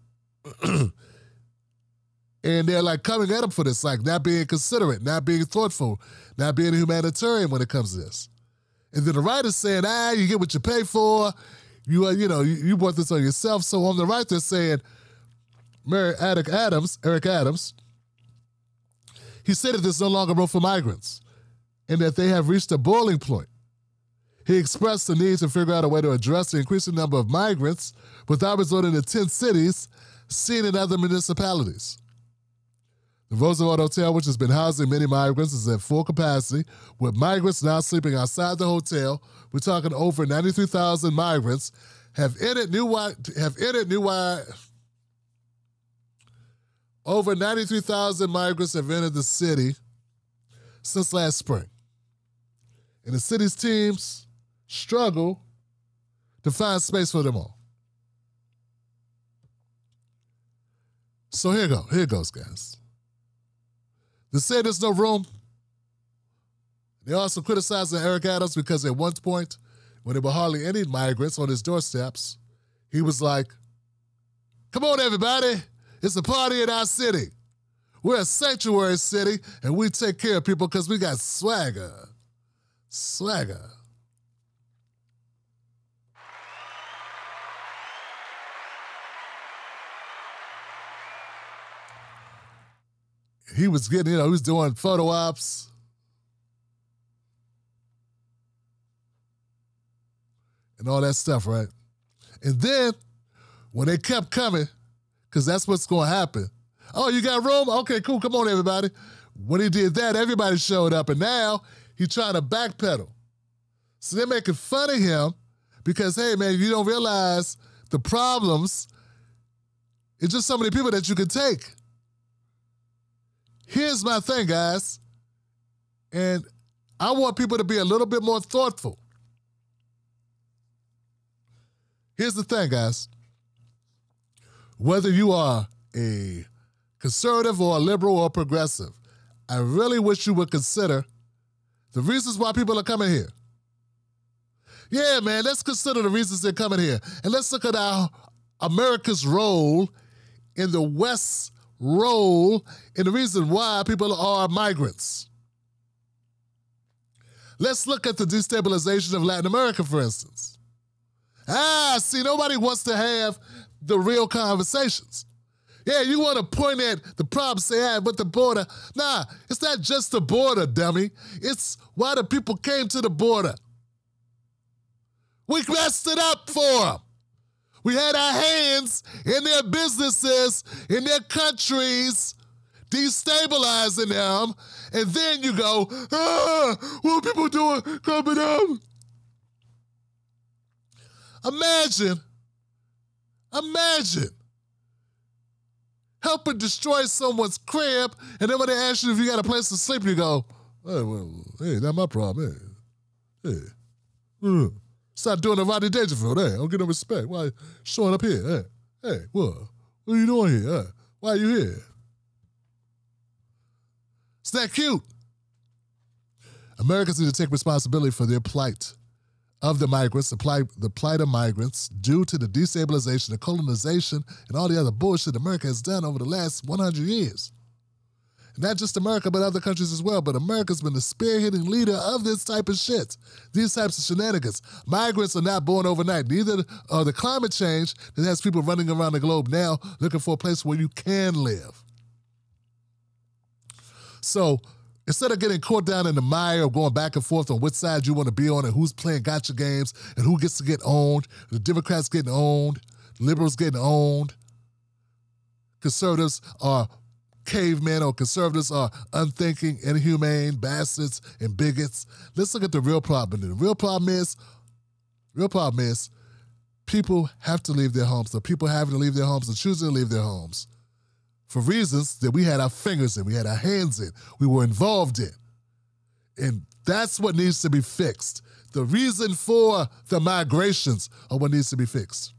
And they're like coming at him for this, like not being considerate, not being thoughtful, not being humanitarian when it comes to this. And then the right is saying, ah, you get what you pay for. You, uh, you know, you, you brought this on yourself. So on the right, they're saying, Mayor Eric Adams, Eric Adams, he said that there's no longer room for migrants and that they have reached a boiling point. He expressed the need to figure out a way to address the increasing number of migrants without resorting to tent cities seen in other municipalities. The Roosevelt Hotel, which has been housing many migrants, is at full capacity, with migrants now sleeping outside the hotel. We're talking over ninety-three thousand migrants have entered New have entered New Over ninety-three thousand migrants have entered the city since last spring. And the city's teams struggle to find space for them all. So here go, here goes, guys. They say there's no room. They also criticizing Eric Adams because at one point, when there were hardly any migrants on his doorsteps, he was like, come on, everybody. It's a party in our city. We're a sanctuary city, and we take care of people because we got swagger. Swagger. He was getting, you know, he was doing photo ops. And all that stuff, right? And then, when they kept coming, because that's what's going to happen. Oh, you got room? Okay, cool. Come on, everybody. When he did that, everybody showed up, and now he's trying to backpedal. So they're making fun of him because, hey, man, you don't realize the problems. It's just so many people that you can take. Here's my thing, guys, and I want people to be a little bit more thoughtful. Here's the thing, guys. Whether you are a conservative or liberal or progressive, I really wish you would consider the reasons why people are coming here. Yeah, man, let's consider the reasons they're coming here. And let's look at our America's role in the West's role in the reason why people are migrants. Let's look at the destabilization of Latin America, for instance. Ah, see, nobody wants to have the real conversations. Yeah, you want to point at the problems they have with the border. Nah, it's not just the border, dummy. It's why the people came to the border. We messed it up for them. We had our hands in their businesses, in their countries, destabilizing them, and then you go, ah, what are people doing coming up? Imagine, imagine helping destroy someone's crib, and then when they ask you if you got a place to sleep, you go, hey, well, hey, not my problem. Hey, hey. Uh, stop doing the Rodney Dangerfield. Hey, I don't get no respect. Why you showing up here? Hey, hey, what? What are you doing here? Hey, why are you here? It's that cute. Americans need to take responsibility for their plight of the migrants, the plight, the plight of migrants due to the destabilization, the colonization, and all the other bullshit America has done over the last one hundred years. And not just America, but other countries as well. But America's been the spearheading leader of this type of shit, these types of shenanigans. Migrants are not born overnight. Neither are the climate change that has people running around the globe now looking for a place where you can live. So instead of getting caught down in the mire of going back and forth on which side you want to be on and who's playing gotcha games and who gets to get owned, the Democrats getting owned, liberals getting owned, conservatives are cavemen or conservatives are unthinking, inhumane bastards and bigots. Let's look at the real problem. The real problem is, real problem is people have to leave their homes. The people having to leave their homes and choosing to leave their homes for reasons that we had our fingers in, we had our hands in, we were involved in. And that's what needs to be fixed. The reason for the migrations are what needs to be fixed.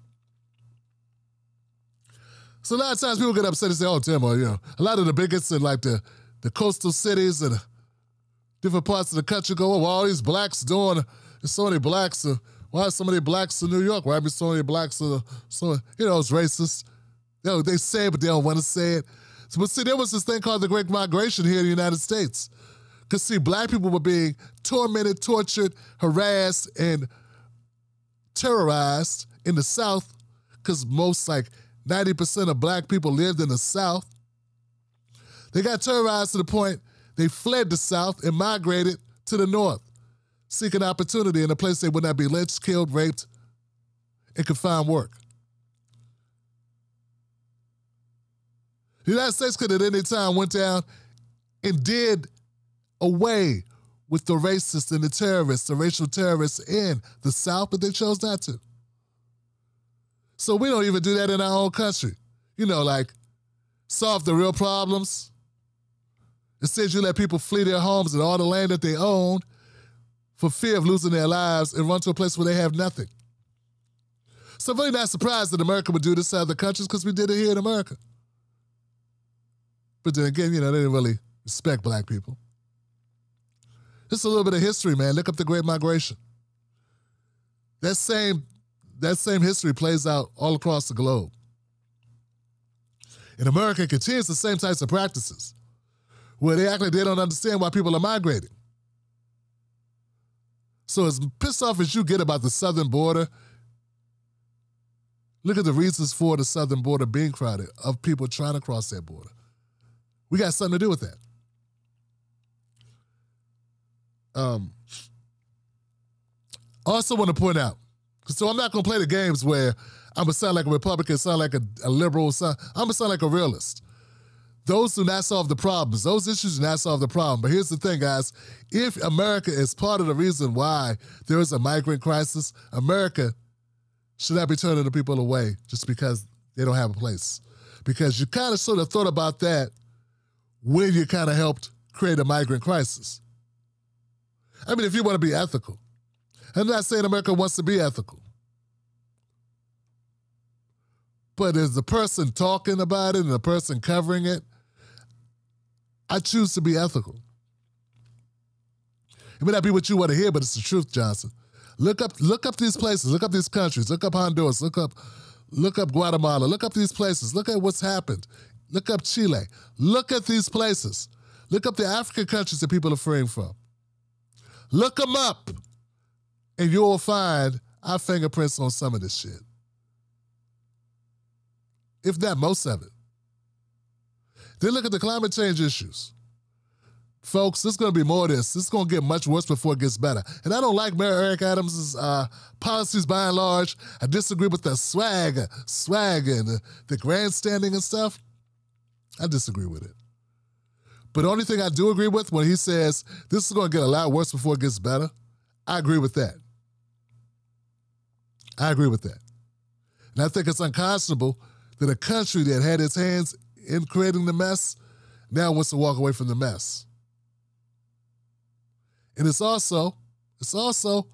So a lot of times people get upset and say, oh, Tim, or, you know, a lot of the bigots in like the, the coastal cities and different parts of the country go, oh, well, all these blacks doing, there's so many blacks, uh, why are so many blacks in New York? Why are so many blacks, uh, so, you know, it's racist. You know, they say it, but they don't want to say it. So, but see, there was this thing called the Great Migration here in the United States. Because, see, black people were being tormented, tortured, harassed, and terrorized in the South because most, like, ninety percent of black people lived in the South. They got terrorized to the point they fled the South and migrated to the North, seeking opportunity in a place they would not be lynched, killed, raped, and could find work. The United States could at any time went down and did away with the racists and the terrorists, the racial terrorists in the South, but they chose not to. So we don't even do that in our own country. You know, like, solve the real problems. Instead, you let people flee their homes and all the land that they own for fear of losing their lives and run to a place where they have nothing. So I'm really not surprised that America would do this to other countries because we did it here in America. But then again, you know, they didn't really respect black people. Just a little bit of history, man. Look up the Great Migration. That same, that same history plays out all across the globe. And America continues the same types of practices where they act like they don't understand why people are migrating. So as pissed off as you get about the southern border, look at the reasons for the southern border being crowded, of people trying to cross that border. We got something to do with that. Um, I also want to point out, so I'm not going to play the games where I'm going to sound like a Republican, sound like a, a liberal, sound, I'm going to sound like a realist. Those do not solve the problems. Those issues do not solve the problem. But here's the thing, guys. If America is part of the reason why there is a migrant crisis, America should not be turning the people away just because they don't have a place. Because you kind of sort of thought about that when you kind of helped create a migrant crisis. I mean, if you want to be ethical. I'm not saying America wants to be ethical. But is the person talking about it and the person covering it I choose to be ethical. It may not be what you want to hear, but it's the truth, Johnson. Look up, look up these places. Look up these countries. Look up Honduras. Look up, look up Guatemala. Look up these places. Look at what's happened. Look up Chile. Look at these places. Look up the African countries that people are fleeing from. Look them up, and you'll find our fingerprints on some of this shit. If not most of it. Then look at the climate change issues. Folks, there's going to be more of this. This is going to get much worse before it gets better. And I don't like Mayor Eric Adams' uh, policies by and large. I disagree with the swag, swag and the, the grandstanding and stuff. I disagree with it. But the only thing I do agree with when he says this is going to get a lot worse before it gets better, I agree with that. I agree with that. And I think it's unconscionable that a country that had its hands in creating the mess now wants to walk away from the mess. And it's also, it's also,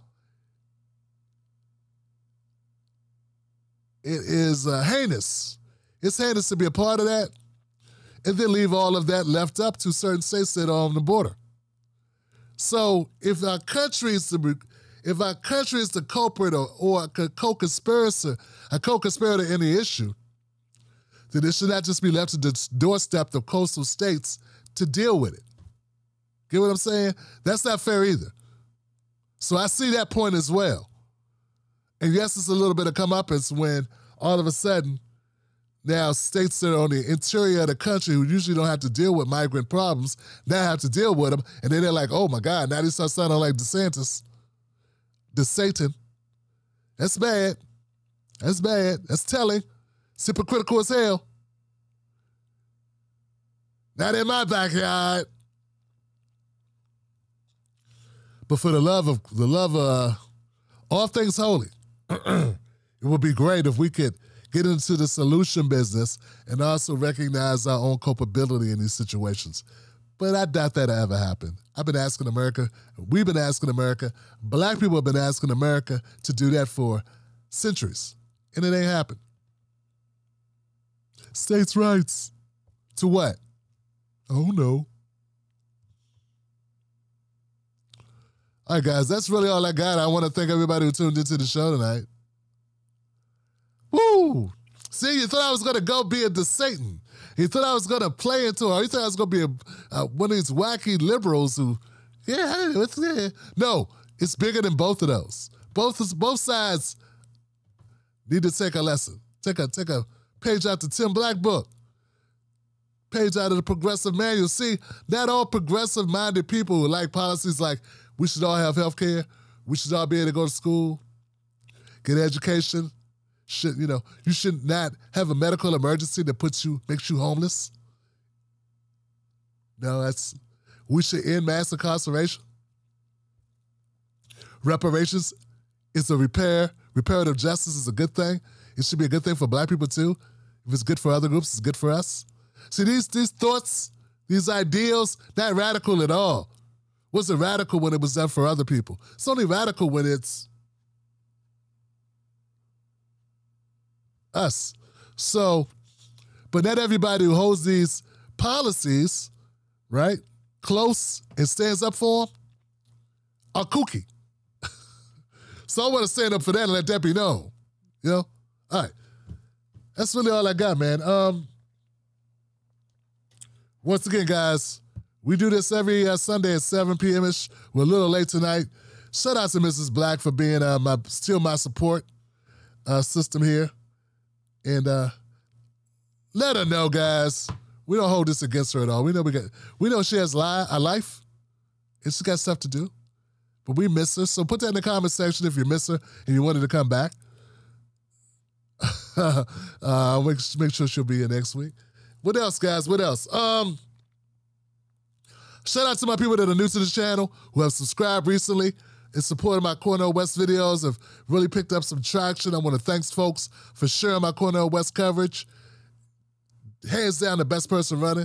it is uh, heinous. It's heinous to be a part of that and then leave all of that left up to certain states that are on the border. So if our country is the, if our country is the culprit or, or a co-conspirator, a co-conspirator in the issue, then it should not just be left to the doorstep of coastal states to deal with it. Get what I'm saying? That's not fair either. So I see that point as well. And yes, it's a little bit of comeuppance when all of a sudden now states that are on the interior of the country who usually don't have to deal with migrant problems now have to deal with them. And then they're like, oh my God, now they start sounding like DeSantis, the Satan. That's bad. That's bad. That's telling. It's hypocritical as hell. Not in my backyard. But for the love of the love of uh, all things holy, it would be great if we could get into the solution business and also recognize our own culpability in these situations. But I doubt that'll ever happen. I've been asking America, we've been asking America, black people have been asking America to do that for centuries, and it ain't happened. States' rights. To what? Oh, no. All right, guys, that's really all I got. I want to thank everybody who tuned into the show tonight. Woo! See, you thought I was going to go be a Satan. You thought I was going to play into it. You thought I was going to be a, uh, one of these wacky liberals who, yeah, it's, yeah. No, it's bigger than both of those. Both both sides need to take a lesson. Take a, take a page out the Tim Black book. Page out of the Progressive Manual. See, not all progressive-minded people who like policies like we should all have health care, we should all be able to go to school, get education. Should, you know, you should not have a medical emergency that puts you, makes you homeless. No, that's, we should end mass incarceration. Reparations is a repair. Reparative justice is a good thing. It should be a good thing for black people too. If it's good for other groups, it's good for us. See, these, these thoughts, these ideals, not radical at all. Wasn't radical when it was done for other people. It's only radical when it's us. So, but not everybody who holds these policies, right, close and stands up for them are kooky. So I want to stand up for that and let that be known. You know? All right. That's really all I got, man. Um, once again, guys, we do this every uh, Sunday at seven p.m.-ish. We're a little late tonight. Shout out to Missus Black for being uh, my still my support uh, system here. And uh, let her know, guys. We don't hold this against her at all. We know we got. We know she has li- a life, and she's got stuff to do. But we miss her. So put that in the comment section if you miss her and you wanted to come back. uh, make, make sure she'll be here next week. What else, guys? What else? Um, shout out to my people that are new to the channel, who have subscribed recently and supported my Cornel West videos, have really picked up some traction. I want to thank folks for sharing my Cornel West coverage. Hands down, the best person running,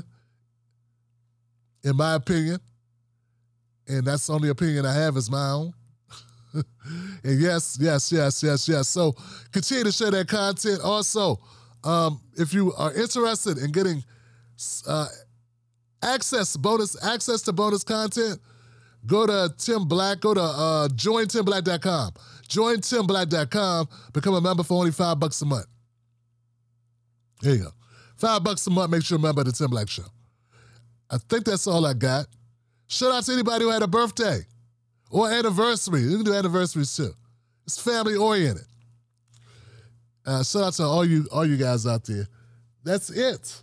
in my opinion. And that's the only opinion I have is my own. And yes, yes, yes, yes, yes. So continue to share that content. Also, um, if you are interested in getting uh, access bonus, access to bonus content, go to Tim Black, go to uh, join tim black dot com. join tim black dot com, become a member for only five bucks a month. There you go. Five bucks a month makes you a member of the Tim Black Show. I think that's all I got. Shout out to anybody who had a birthday or anniversary. You can do anniversaries too. It's family oriented. Uh, shout out to all you all you guys out there. That's it.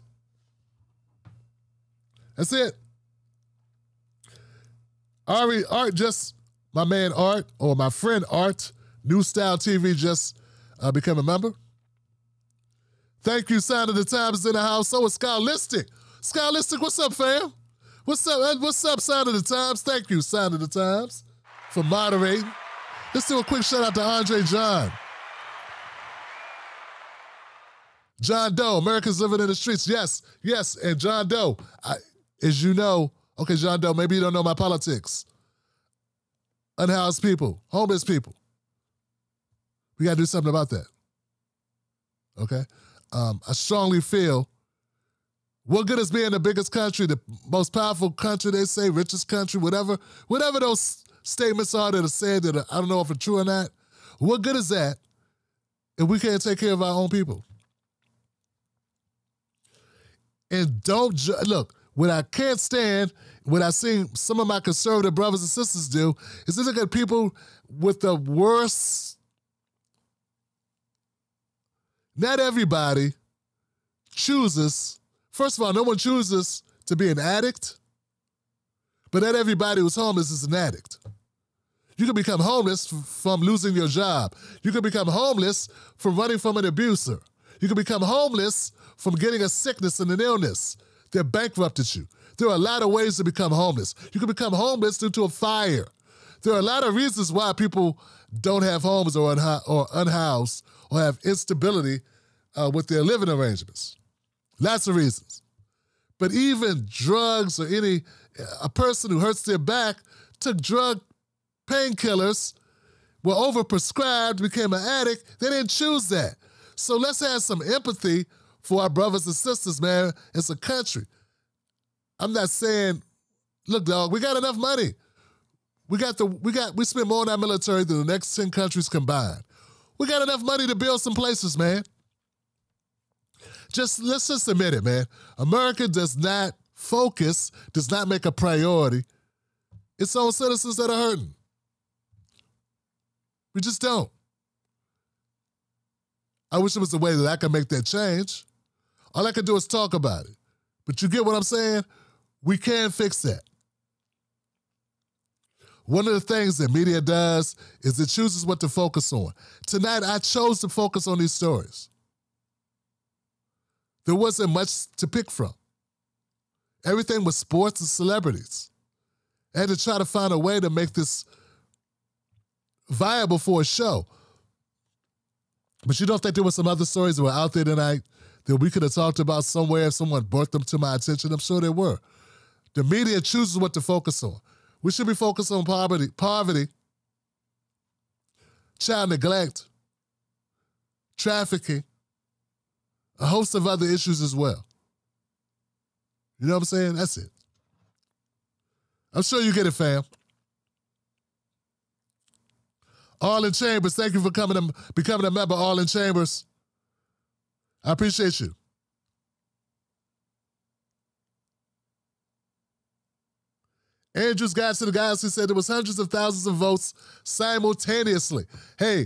That's it. Ari, Art just, my man Art, or my friend Art, New Style T V just uh, became a member. Thank you, Sign of the Times is in the house. So is Skylistic. Skylistic, what's up, fam? What's up? What's up, Sign of the Times? Thank you, Sign of the Times, for moderating. Let's do a quick shout out to Andre John. John Doe, Americans living in the streets. Yes, yes, and John Doe, I, as you know, okay, John Doe, maybe you don't know my politics. Unhoused people, homeless people. We got to do something about that. Okay? Um, I strongly feel, what good is being the biggest country, the most powerful country, they say, richest country, whatever, whatever those statements are that are said that are, I don't know if it's true or not. What good is that if we can't take care of our own people? And don't, ju- look, what I can't stand, what I see some of my conservative brothers and sisters do, is to look at people with the worst. Not everybody chooses, first of all, no one chooses to be an addict, but not everybody who's homeless is an addict. You can become homeless f- from losing your job. You can become homeless from running from an abuser. You can become homeless from getting a sickness and an illness that bankrupted you. There are a lot of ways to become homeless. You can become homeless due to a fire. There are a lot of reasons why people don't have homes or, unha- or unhoused or have instability uh, with their living arrangements. Lots of reasons. But even drugs or any, a person who hurts their back took drug painkillers, were overprescribed, became an addict. They didn't choose that. So let's have some empathy for our brothers and sisters, man. It's a country. I'm not saying, look, dog, we got enough money. We got the we got we spend more on our military than the next ten countries combined. We got enough money to build some places, man. Just let's just admit it, man. America does not focus, does not make a priority its own citizens that are hurting. We just don't. I wish there was a way that I could make that change. All I could do is talk about it. But you get what I'm saying? We can fix that. One of the things that media does is it chooses what to focus on. Tonight, I chose to focus on these stories. There wasn't much to pick from. Everything was sports and celebrities. I had to try to find a way to make this viable for a show. But you don't think there were some other stories that were out there tonight that we could have talked about somewhere if someone brought them to my attention? I'm sure there were. The media chooses what to focus on. We should be focused on poverty, poverty, child neglect, trafficking, a host of other issues as well. You know what I'm saying? That's it. I'm sure you get it, fam. Arlen Chambers, thank you for coming to, becoming a member, Arlen Chambers. I appreciate you. Andrews Guide to the Galaxy said there was hundreds of thousands of votes simultaneously. Hey,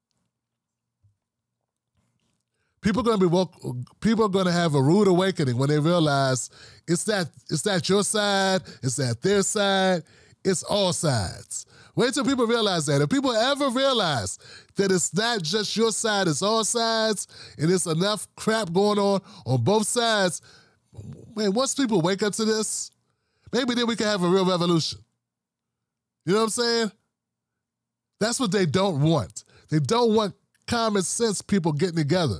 people are going to be woke, people are going to have a rude awakening when they realize it's that it's not your side, it's not their side, it's all sides. Wait till people realize that. If people ever realize that it's not just your side, it's all sides, and it's enough crap going on on both sides, man, once people wake up to this, maybe then we can have a real revolution. You know what I'm saying? That's what they don't want. They don't want common sense people getting together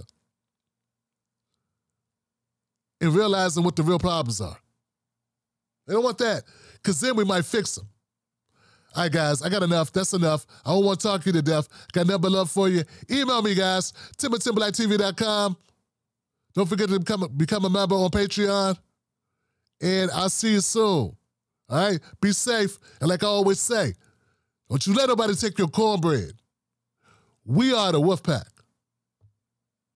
and realizing what the real problems are. They don't want that, because then we might fix them. All right, guys, I got enough. That's enough. I don't want to talk you to death. Got nothing but love for you. Email me, guys, tim at tim black t v dot com. Don't forget to become, become a member on Patreon. and I'll see you soon. All right? Be safe, and like I always say, don't you let nobody take your cornbread. We are the Wolf Pack.